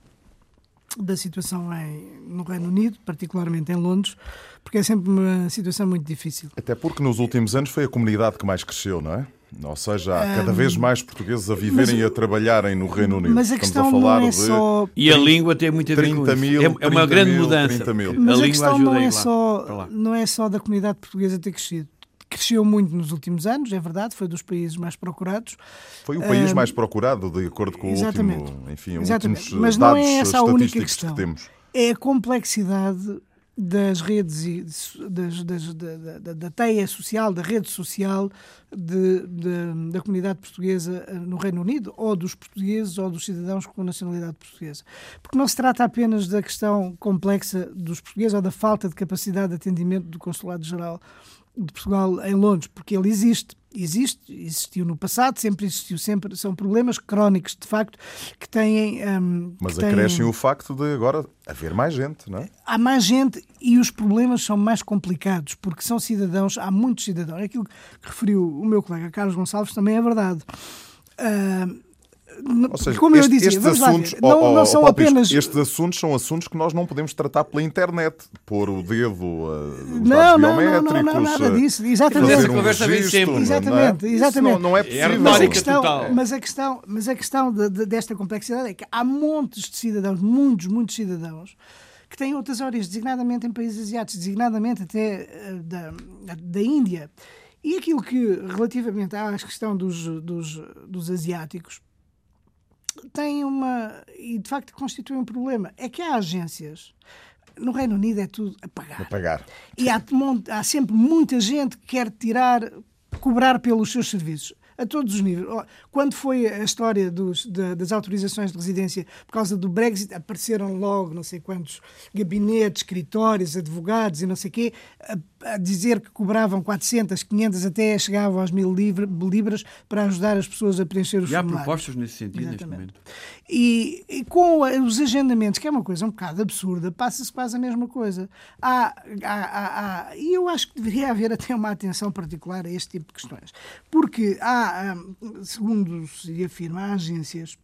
[SPEAKER 4] da situação em, no Reino Unido, particularmente em Londres, porque é sempre uma situação muito difícil.
[SPEAKER 2] Até porque nos últimos anos foi a comunidade que mais cresceu, não é? Ou seja, há cada um, vez mais portugueses a viverem mas, e a trabalharem no Reino Unido.
[SPEAKER 4] Mas a
[SPEAKER 2] Estamos
[SPEAKER 4] questão
[SPEAKER 2] a falar
[SPEAKER 4] não é
[SPEAKER 2] de
[SPEAKER 4] só...
[SPEAKER 3] E a língua tem muito a ver com isso.
[SPEAKER 2] mil,
[SPEAKER 3] é uma grande
[SPEAKER 2] mil,
[SPEAKER 3] mudança.
[SPEAKER 4] Mas
[SPEAKER 3] a,
[SPEAKER 4] a questão não é,
[SPEAKER 3] lá,
[SPEAKER 4] só, não é só da comunidade portuguesa ter crescido. Cresceu muito nos últimos anos, é verdade, foi dos países mais procurados.
[SPEAKER 2] Foi o país um, mais procurado, de acordo com
[SPEAKER 4] exatamente,
[SPEAKER 2] o último, enfim,
[SPEAKER 4] exatamente.
[SPEAKER 2] últimos
[SPEAKER 4] mas
[SPEAKER 2] dados
[SPEAKER 4] não é essa a única
[SPEAKER 2] questão. Que temos.
[SPEAKER 4] É a complexidade das redes, e das, das, da, da, da teia social, da rede social de, de, da comunidade portuguesa no Reino Unido, ou dos portugueses ou dos cidadãos com nacionalidade portuguesa. Porque não se trata apenas da questão complexa dos portugueses ou da falta de capacidade de atendimento do Consulado-Geral de Portugal em Londres, porque ele existe, existe, existiu no passado, sempre existiu, sempre são problemas crónicos, de facto, que têm... Um,
[SPEAKER 2] Mas
[SPEAKER 4] que
[SPEAKER 2] acrescem
[SPEAKER 4] têm...
[SPEAKER 2] o facto de agora haver mais gente, não é?
[SPEAKER 4] Há mais gente e os problemas são mais complicados, porque são cidadãos, há muitos cidadãos. Aquilo que referiu o meu colega Carlos Gonçalves também é verdade. Uh,
[SPEAKER 2] Ou seja,
[SPEAKER 4] como
[SPEAKER 2] este,
[SPEAKER 4] eu dizia,
[SPEAKER 2] estes
[SPEAKER 4] vamos
[SPEAKER 2] assuntos,
[SPEAKER 4] lá ver, não,
[SPEAKER 2] oh,
[SPEAKER 4] não
[SPEAKER 2] oh,
[SPEAKER 4] são
[SPEAKER 2] oh,
[SPEAKER 4] apenas...
[SPEAKER 2] Estes assuntos são assuntos que nós não podemos tratar pela internet, pôr o dedo, uh, os
[SPEAKER 4] não,
[SPEAKER 2] dados
[SPEAKER 4] não,
[SPEAKER 2] biométricos,
[SPEAKER 4] não, não, nada disso, exatamente.
[SPEAKER 2] fazer um
[SPEAKER 3] conversa
[SPEAKER 2] registro,
[SPEAKER 3] sempre.
[SPEAKER 2] não é?
[SPEAKER 4] Exatamente, exatamente.
[SPEAKER 2] Isso não, não é possível.
[SPEAKER 3] É
[SPEAKER 4] mas a
[SPEAKER 3] retórica
[SPEAKER 4] questão,
[SPEAKER 3] total.
[SPEAKER 4] mas a questão, mas a questão de, de, desta complexidade é que há montes de cidadãos, muitos, muitos cidadãos, que têm outras origens, designadamente em países asiáticos, designadamente até uh, da, da Índia. E aquilo que, relativamente à questão dos, dos, dos asiáticos, tem uma... e de facto constitui um problema. É que há agências... No Reino Unido é tudo a pagar.
[SPEAKER 2] A pagar.
[SPEAKER 4] E há, há sempre muita gente que quer tirar, cobrar pelos seus serviços. A todos os níveis. Quando foi a história dos, de, das autorizações de residência por causa do Brexit, apareceram logo não sei quantos gabinetes, escritórios, advogados e não sei o quê, a, a dizer que cobravam quatrocentas, quinhentas, até chegavam às mil libras para ajudar as pessoas a preencher os
[SPEAKER 3] e há
[SPEAKER 4] formulários.
[SPEAKER 3] propostas nesse sentido. Exatamente. Neste momento.
[SPEAKER 4] E, e com os agendamentos, que é uma coisa um bocado absurda, passa-se quase a mesma coisa. Há, há, há, há, e eu acho que deveria haver até uma atenção particular a este tipo de questões. Porque há, segundo se afirma, há agências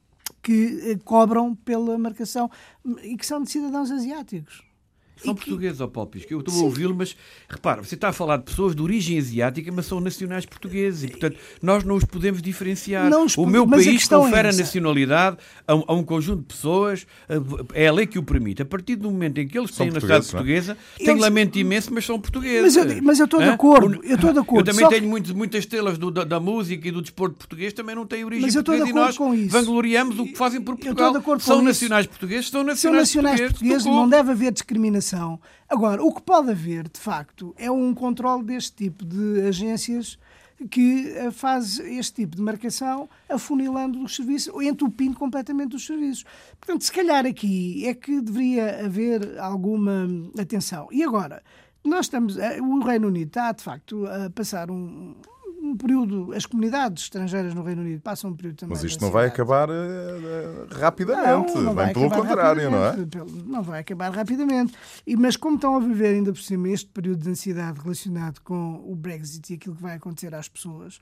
[SPEAKER 4] que cobram pela marcação e que são de cidadãos asiáticos.
[SPEAKER 3] São
[SPEAKER 4] que...
[SPEAKER 3] portugueses, ó Paulo Pisco. Eu estou a ouvi-lo, mas repara, você está a falar de pessoas de origem asiática, mas são nacionais portugueses e, portanto, nós não os podemos diferenciar.
[SPEAKER 4] Os...
[SPEAKER 3] O meu
[SPEAKER 4] mas
[SPEAKER 3] país confere
[SPEAKER 4] é
[SPEAKER 3] a nacionalidade a um, a um conjunto de pessoas, é a lei que o permite. A partir do momento em que eles têm a nacionalidade portuguesa,
[SPEAKER 4] eles...
[SPEAKER 3] tenho lamento imenso, mas são portugueses.
[SPEAKER 4] Mas eu, mas eu estou de acordo. Eu, estou de acordo.
[SPEAKER 3] eu também
[SPEAKER 4] Só
[SPEAKER 3] tenho
[SPEAKER 4] que...
[SPEAKER 3] muito, muitas estrelas do, da, da música e do desporto português, também não têm origem
[SPEAKER 4] mas eu
[SPEAKER 3] portuguesa
[SPEAKER 4] de
[SPEAKER 3] e nós
[SPEAKER 4] com isso.
[SPEAKER 3] vangloriamos o que fazem por Portugal.
[SPEAKER 4] São
[SPEAKER 3] nacionais portugueses, são nacionais,
[SPEAKER 4] são nacionais
[SPEAKER 3] portugueses,
[SPEAKER 4] portugueses não deve haver discriminação. Agora, o que pode haver, de facto, é um controle deste tipo de agências que faz este tipo de marcação afunilando os serviços ou entupindo completamente os serviços. Portanto, se calhar aqui é que deveria haver alguma atenção. E agora, nós estamos, o Reino Unido está, de facto, a passar um... um período, as comunidades estrangeiras no Reino Unido passam um período também.
[SPEAKER 2] Mas isto não vai acabar uh, uh, rapidamente,
[SPEAKER 4] não, não
[SPEAKER 2] bem pelo contrário, não é?
[SPEAKER 4] Não vai acabar rapidamente. E, mas como estão a viver ainda por cima este período de ansiedade relacionado com o Brexit e aquilo que vai acontecer às pessoas,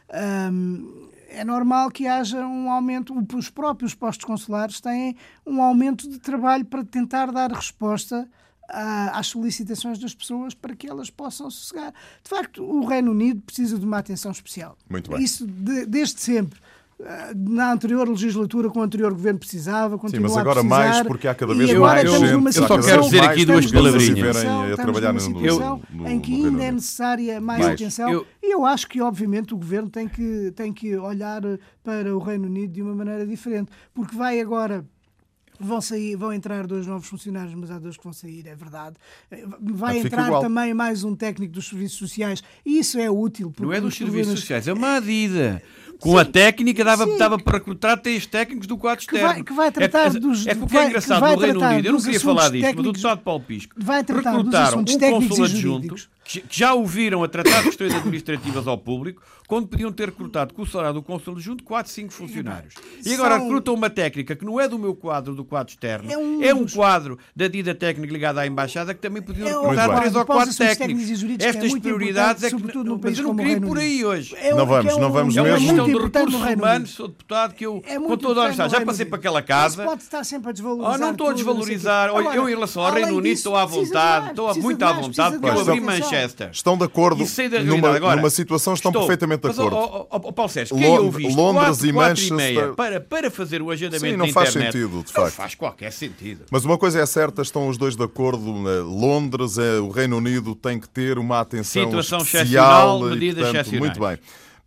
[SPEAKER 4] hum, é normal que haja um aumento, os próprios postos consulares têm um aumento de trabalho para tentar dar resposta às solicitações das pessoas para que elas possam sossegar. De facto, o Reino Unido precisa de uma atenção especial.
[SPEAKER 2] Muito bem.
[SPEAKER 4] Isso de, desde sempre. na anterior legislatura, com o anterior governo precisava, continua
[SPEAKER 2] Sim, mas agora
[SPEAKER 4] a precisar,
[SPEAKER 2] mais, porque há cada vez
[SPEAKER 4] e
[SPEAKER 2] mais
[SPEAKER 4] agora
[SPEAKER 2] gente.
[SPEAKER 4] Numa
[SPEAKER 3] Eu só
[SPEAKER 4] situação,
[SPEAKER 3] quero dizer aqui duas palavrinhas.
[SPEAKER 2] A trabalhar
[SPEAKER 4] numa
[SPEAKER 2] no,
[SPEAKER 4] situação
[SPEAKER 2] no, no,
[SPEAKER 4] em que
[SPEAKER 2] no
[SPEAKER 4] ainda é necessária mais,
[SPEAKER 2] mais.
[SPEAKER 4] atenção.
[SPEAKER 3] Eu...
[SPEAKER 4] E eu acho que, obviamente, o governo tem que, tem que olhar para o Reino Unido de uma maneira diferente, porque vai agora... Vão, sair, vão entrar dois novos funcionários, mas há dois que vão sair, é verdade. Vai entrar
[SPEAKER 2] igual.
[SPEAKER 4] também mais um técnico dos serviços sociais e isso é útil.
[SPEAKER 3] Não é dos serviços
[SPEAKER 4] problemas...
[SPEAKER 3] sociais, é uma adida. Com sim, a técnica dava, dava para recrutar três técnicos do quadro externo.
[SPEAKER 4] Que vai, que vai tratar
[SPEAKER 3] é,
[SPEAKER 4] dos...
[SPEAKER 3] É porque é engraçado no Reino Unido, eu não queria falar disto, mas o deputado Paulo Pisco
[SPEAKER 4] vai tratar
[SPEAKER 3] recrutaram
[SPEAKER 4] dos
[SPEAKER 3] um cônsul adjunto que já o viram a tratar de questões administrativas ao público, quando podiam ter recrutado com o salário do cônsul adjunto quatro, cinco funcionários. E agora recrutam uma técnica que não é do meu quadro, do quadro externo, é um, é um quadro da dita técnica ligada à embaixada que também podiam recrutar
[SPEAKER 4] é
[SPEAKER 3] três ou quatro técnicos.
[SPEAKER 4] Estas
[SPEAKER 3] é prioridades é que... Não, mas eu não queria ir por aí hoje.
[SPEAKER 4] É
[SPEAKER 2] um, não vamos, é um, não vamos
[SPEAKER 3] é
[SPEAKER 2] mesmo.
[SPEAKER 3] É uma questão de recursos humanos, sou deputado, que eu,
[SPEAKER 4] é
[SPEAKER 3] com toda a honestidade, já passei para aquela casa...
[SPEAKER 4] Mas pode estar sempre a desvalorizar...
[SPEAKER 3] Oh, não estou a desvalorizar. Olha, eu em relação ao Reino Unido estou à vontade, estou muito à vontade, porque eu abri Manchester.
[SPEAKER 2] Estão de acordo, numa,
[SPEAKER 3] agora,
[SPEAKER 2] numa situação estão
[SPEAKER 3] estou,
[SPEAKER 2] perfeitamente de acordo.
[SPEAKER 3] Mas, oh, oh, oh, Paulo Sérgio, quem eu vi
[SPEAKER 2] Londres
[SPEAKER 3] quatro,
[SPEAKER 2] e Manchester...
[SPEAKER 3] e meia para, para fazer o agendamento
[SPEAKER 2] Sim, não
[SPEAKER 3] na
[SPEAKER 2] faz
[SPEAKER 3] internet,
[SPEAKER 2] sentido, de
[SPEAKER 3] não
[SPEAKER 2] facto.
[SPEAKER 3] faz qualquer sentido.
[SPEAKER 2] Mas uma coisa é certa, estão os dois de acordo. Londres, o Reino Unido tem que ter uma atenção
[SPEAKER 3] situação
[SPEAKER 2] especial.
[SPEAKER 3] Situação excepcional, medida excepcional.
[SPEAKER 2] Muito bem.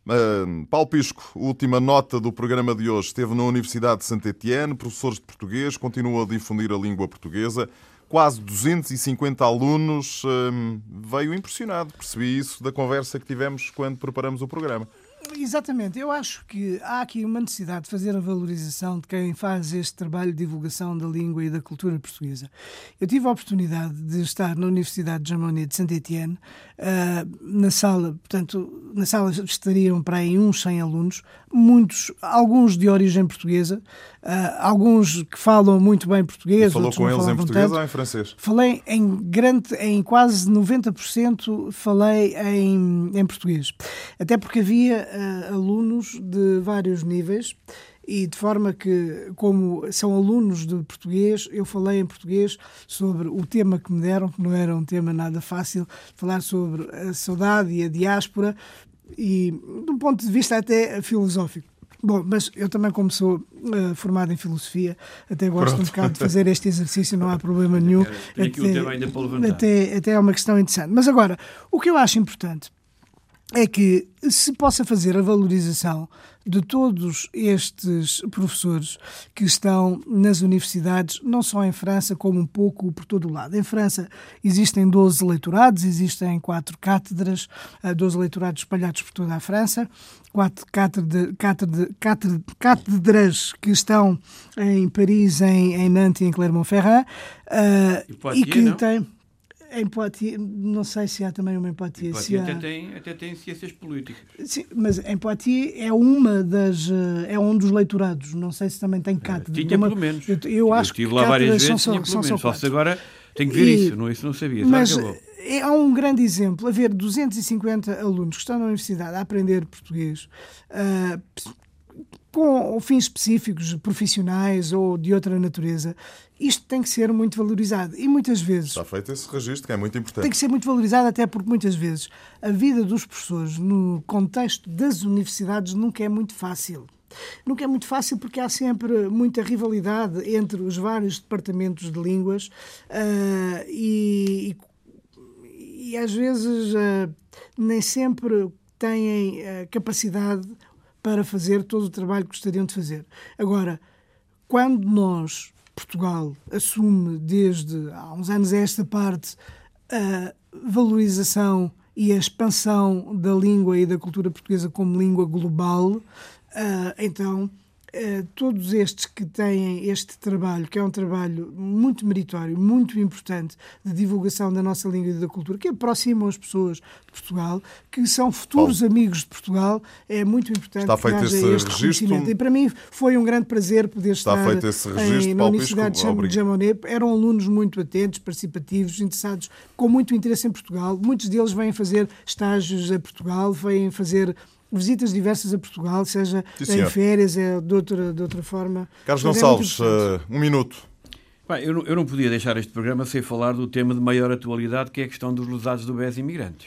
[SPEAKER 2] Uh, Paulo Pisco, última nota do programa de hoje. Esteve na Universidade de Saint-Étienne, professores de português, continuam a difundir a língua portuguesa. Quase duzentos e cinquenta alunos. Uh, veio impressionado. Percebi isso da conversa que tivemos quando preparamos o programa.
[SPEAKER 4] Exatamente. Eu acho que há aqui uma necessidade de fazer a valorização de quem faz este trabalho de divulgação da língua e da cultura portuguesa. Eu tive a oportunidade de estar na Universidade de Jean Monnet de Saint-Étienne, uh, na sala, portanto, na sala estariam para aí uns cem alunos, muitos, alguns de origem portuguesa, uh, alguns que falam muito bem português.
[SPEAKER 2] E falou com eles em português
[SPEAKER 4] tanto.
[SPEAKER 2] ou em francês?
[SPEAKER 4] Falei em grande, em quase noventa por cento falei em, em português. Até porque havia uh, alunos de vários níveis e de forma que, como são alunos de português, eu falei em português sobre o tema que me deram, que não era um tema nada fácil, falar sobre a saudade e a diáspora e de um ponto de vista até filosófico. Bom, mas eu também, como sou uh, formado em filosofia, até gosto Pronto. um bocado de fazer este exercício, não há problema nenhum.
[SPEAKER 3] Tem aqui um tema ainda para levantar.
[SPEAKER 4] Até, até é uma questão interessante. Mas agora, o que eu acho importante é que se possa fazer a valorização de todos estes professores que estão nas universidades, não só em França, como um pouco por todo o lado. Em França existem doze leitorados, existem quatro cátedras, doze leitorados espalhados por toda a França, quatro cátedra, cátedra, cátedra, cátedras que estão em Paris, em, em Nantes e em Clermont-Ferrand, uh, e, e que têm... Empatia, não sei se há também uma empatia.
[SPEAKER 3] Empatia
[SPEAKER 4] há...
[SPEAKER 3] até, tem, até tem ciências políticas.
[SPEAKER 4] Sim, mas a empatia é uma das é um dos leitorados. Não sei se também tem cátedra.
[SPEAKER 3] Tinha uma... pelo menos.
[SPEAKER 4] Eu, eu acho
[SPEAKER 3] estive
[SPEAKER 4] que
[SPEAKER 3] lá várias vezes,
[SPEAKER 4] são,
[SPEAKER 3] tinha
[SPEAKER 4] são,
[SPEAKER 3] pelo menos.
[SPEAKER 4] Só
[SPEAKER 3] se agora tenho que ver e... isso, não, isso não sabia.
[SPEAKER 4] Mas há um grande exemplo. Haver duzentos e cinquenta alunos que estão na universidade a aprender português, uh, com fins específicos, profissionais ou de outra natureza, isto tem que ser muito valorizado. E muitas vezes...
[SPEAKER 2] Está feito esse registro, que é muito importante.
[SPEAKER 4] Tem que ser muito valorizado, até porque muitas vezes a vida dos professores no contexto das universidades nunca é muito fácil. Nunca é muito fácil porque há sempre muita rivalidade entre os vários departamentos de línguas uh, e, e, e às vezes uh, nem sempre têm uh, capacidade para fazer todo o trabalho que gostariam de fazer. Agora, quando nós, Portugal, assume desde há uns anos a esta parte a valorização e a expansão da língua e da cultura portuguesa como língua global, então todos estes que têm este trabalho, que é um trabalho muito meritório, muito importante, de divulgação da nossa língua e da cultura, que aproximam as pessoas de Portugal, que são futuros Paulo. amigos de Portugal, é muito importante
[SPEAKER 2] Está feito
[SPEAKER 4] que haja
[SPEAKER 2] esse
[SPEAKER 4] este
[SPEAKER 2] registro.
[SPEAKER 4] reconhecimento. E para mim foi um grande prazer poder
[SPEAKER 2] Está
[SPEAKER 4] estar
[SPEAKER 2] feito esse registro,
[SPEAKER 4] em, na
[SPEAKER 2] Paulo
[SPEAKER 4] Universidade
[SPEAKER 2] Pisco,
[SPEAKER 4] de Jean Monnet. Eram alunos muito atentos, participativos, interessados, com muito interesse em Portugal. Muitos deles vêm fazer estágios a Portugal, vêm fazer visitas diversas a Portugal, seja Sim, em férias, é, de, outra, de outra forma.
[SPEAKER 2] Carlos Gonçalves, é um minuto.
[SPEAKER 3] Bem, eu, não, eu não podia deixar este programa sem falar do tema de maior atualidade, que é a questão dos lesados do B E S imigrantes.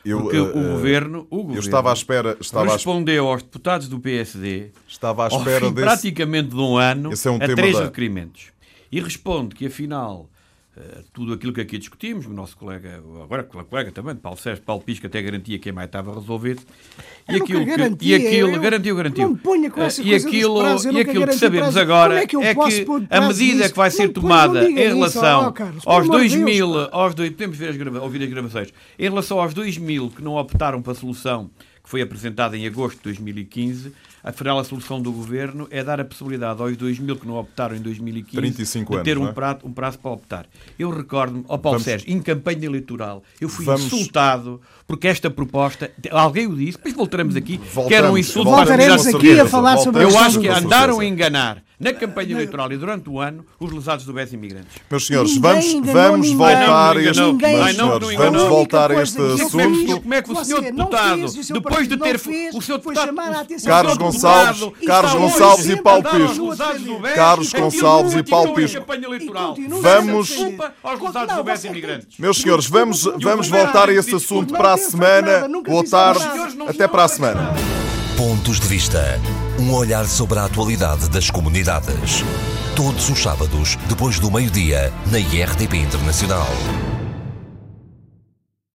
[SPEAKER 2] Eu,
[SPEAKER 3] Porque
[SPEAKER 2] uh,
[SPEAKER 3] o, governo, o governo
[SPEAKER 2] eu estava à espera, estava
[SPEAKER 3] respondeu aos deputados do P S D
[SPEAKER 2] estava à
[SPEAKER 3] ao
[SPEAKER 2] espera
[SPEAKER 3] fim
[SPEAKER 2] desse...
[SPEAKER 3] praticamente de um ano
[SPEAKER 2] Esse é um
[SPEAKER 3] a
[SPEAKER 2] tema
[SPEAKER 3] três
[SPEAKER 2] da-
[SPEAKER 3] requerimentos. E responde que, afinal, uh, tudo aquilo que aqui discutimos, o nosso colega, agora o colega também, Paulo Sérgio, Paulo Pisco, até garantia que a mais estava a resolver. E
[SPEAKER 4] Eu
[SPEAKER 3] aquilo,
[SPEAKER 4] nunca
[SPEAKER 3] que,
[SPEAKER 4] garantia,
[SPEAKER 3] e aquilo
[SPEAKER 4] eu-
[SPEAKER 3] garantiu, garantiu.
[SPEAKER 4] não me ponha com essa
[SPEAKER 3] Uh, e
[SPEAKER 4] coisa dos
[SPEAKER 3] aquilo,
[SPEAKER 4] prazos, eu
[SPEAKER 3] e
[SPEAKER 4] nunca
[SPEAKER 3] aquilo que
[SPEAKER 4] garanti
[SPEAKER 3] sabemos
[SPEAKER 4] prazos.
[SPEAKER 3] agora
[SPEAKER 4] Como é que eu
[SPEAKER 3] é
[SPEAKER 4] posso
[SPEAKER 3] que
[SPEAKER 4] pôr
[SPEAKER 3] a
[SPEAKER 4] prazos
[SPEAKER 3] medida
[SPEAKER 4] nisso?
[SPEAKER 3] que vai
[SPEAKER 4] Não,
[SPEAKER 3] ser
[SPEAKER 4] pois, não
[SPEAKER 3] tomada
[SPEAKER 4] diga
[SPEAKER 3] em
[SPEAKER 4] isso,
[SPEAKER 3] relação
[SPEAKER 4] ó, Carlos, pelo
[SPEAKER 3] aos
[SPEAKER 4] amor de
[SPEAKER 3] dois
[SPEAKER 4] Deus,
[SPEAKER 3] mil,
[SPEAKER 4] pá.
[SPEAKER 3] aos dois, podemos ver as grava, ouvir as gravações, em relação aos dois mil que não optaram para a solução que foi apresentada em agosto de dois mil e quinze, afinal a solução do Governo é dar a possibilidade aos dois mil que não optaram em dois mil e quinze
[SPEAKER 2] trinta e cinco
[SPEAKER 3] de ter
[SPEAKER 2] anos,
[SPEAKER 3] um,
[SPEAKER 2] não é?
[SPEAKER 3] prazo, um prazo para optar. Eu recordo-me, ao Paulo
[SPEAKER 2] Vamos-
[SPEAKER 3] Sérgio, em campanha eleitoral, eu fui
[SPEAKER 2] Vamos-
[SPEAKER 3] insultado porque esta proposta, alguém o disse, depois voltaremos aqui, que era um
[SPEAKER 2] Voltamos,
[SPEAKER 3] insulto para a
[SPEAKER 4] Voltaremos
[SPEAKER 3] comunidade
[SPEAKER 4] aqui a
[SPEAKER 3] portuguesa.
[SPEAKER 4] falar sobre
[SPEAKER 3] Eu
[SPEAKER 4] a
[SPEAKER 3] acho que
[SPEAKER 4] questão do-
[SPEAKER 3] andaram a enganar na campanha eleitoral e durante o ano os lesados do B E S imigrantes.
[SPEAKER 2] Meus senhores,
[SPEAKER 4] Ninguém
[SPEAKER 2] vamos,
[SPEAKER 4] enganou
[SPEAKER 2] vamos
[SPEAKER 4] ninguém.
[SPEAKER 2] voltar a
[SPEAKER 3] Ai,
[SPEAKER 2] este...
[SPEAKER 3] não,
[SPEAKER 4] ninguém
[SPEAKER 2] Meus
[SPEAKER 3] Ai, não,
[SPEAKER 2] senhores,
[SPEAKER 3] não
[SPEAKER 2] vamos
[SPEAKER 3] enganou.
[SPEAKER 2] voltar a
[SPEAKER 4] A
[SPEAKER 2] este
[SPEAKER 4] única coisa que eu
[SPEAKER 2] assunto.
[SPEAKER 4] fiz-
[SPEAKER 3] Como é que o
[SPEAKER 4] Você
[SPEAKER 3] senhor
[SPEAKER 4] não
[SPEAKER 3] deputado,
[SPEAKER 4] fez, e o seu
[SPEAKER 3] depois de
[SPEAKER 4] partido
[SPEAKER 3] ter
[SPEAKER 4] não fez,
[SPEAKER 3] o senhor
[SPEAKER 4] foi
[SPEAKER 3] deputado,
[SPEAKER 4] chamar a
[SPEAKER 3] o
[SPEAKER 4] atenção
[SPEAKER 3] senhor
[SPEAKER 2] Carlos
[SPEAKER 4] do
[SPEAKER 2] Gonçalves,
[SPEAKER 3] deputado
[SPEAKER 2] Carlos
[SPEAKER 3] está
[SPEAKER 2] Gonçalves
[SPEAKER 3] hoje
[SPEAKER 2] e Paulo
[SPEAKER 3] a dar aos
[SPEAKER 2] Pisco.
[SPEAKER 3] lesados do B E S
[SPEAKER 2] Carlos
[SPEAKER 3] aquilo
[SPEAKER 2] Gonçalves
[SPEAKER 3] que
[SPEAKER 2] e Paulo
[SPEAKER 3] continua em
[SPEAKER 2] Pisco.
[SPEAKER 3] campanha eleitoral.
[SPEAKER 4] E continua
[SPEAKER 2] Vamos-
[SPEAKER 4] a defender.
[SPEAKER 3] Desculpa aos lesados
[SPEAKER 4] Não,
[SPEAKER 3] do B E S
[SPEAKER 4] você-
[SPEAKER 3] imigrantes.
[SPEAKER 2] Meus senhores, vamos,
[SPEAKER 4] Desculpa,
[SPEAKER 2] vamos
[SPEAKER 3] desculpa,
[SPEAKER 2] voltar a esse
[SPEAKER 3] desculpa,
[SPEAKER 2] assunto
[SPEAKER 4] não
[SPEAKER 2] para a
[SPEAKER 4] tenho feito
[SPEAKER 2] semana
[SPEAKER 4] nada, nunca
[SPEAKER 2] ou
[SPEAKER 4] disse
[SPEAKER 2] tarde.
[SPEAKER 4] nada.
[SPEAKER 3] Senhores, não-
[SPEAKER 2] Até
[SPEAKER 3] não
[SPEAKER 2] para a
[SPEAKER 3] fez
[SPEAKER 2] semana.
[SPEAKER 3] nada.
[SPEAKER 1] Pontos de Vista. Um olhar sobre a atualidade das comunidades. Todos os sábados, depois do meio-dia, na I R T P Internacional.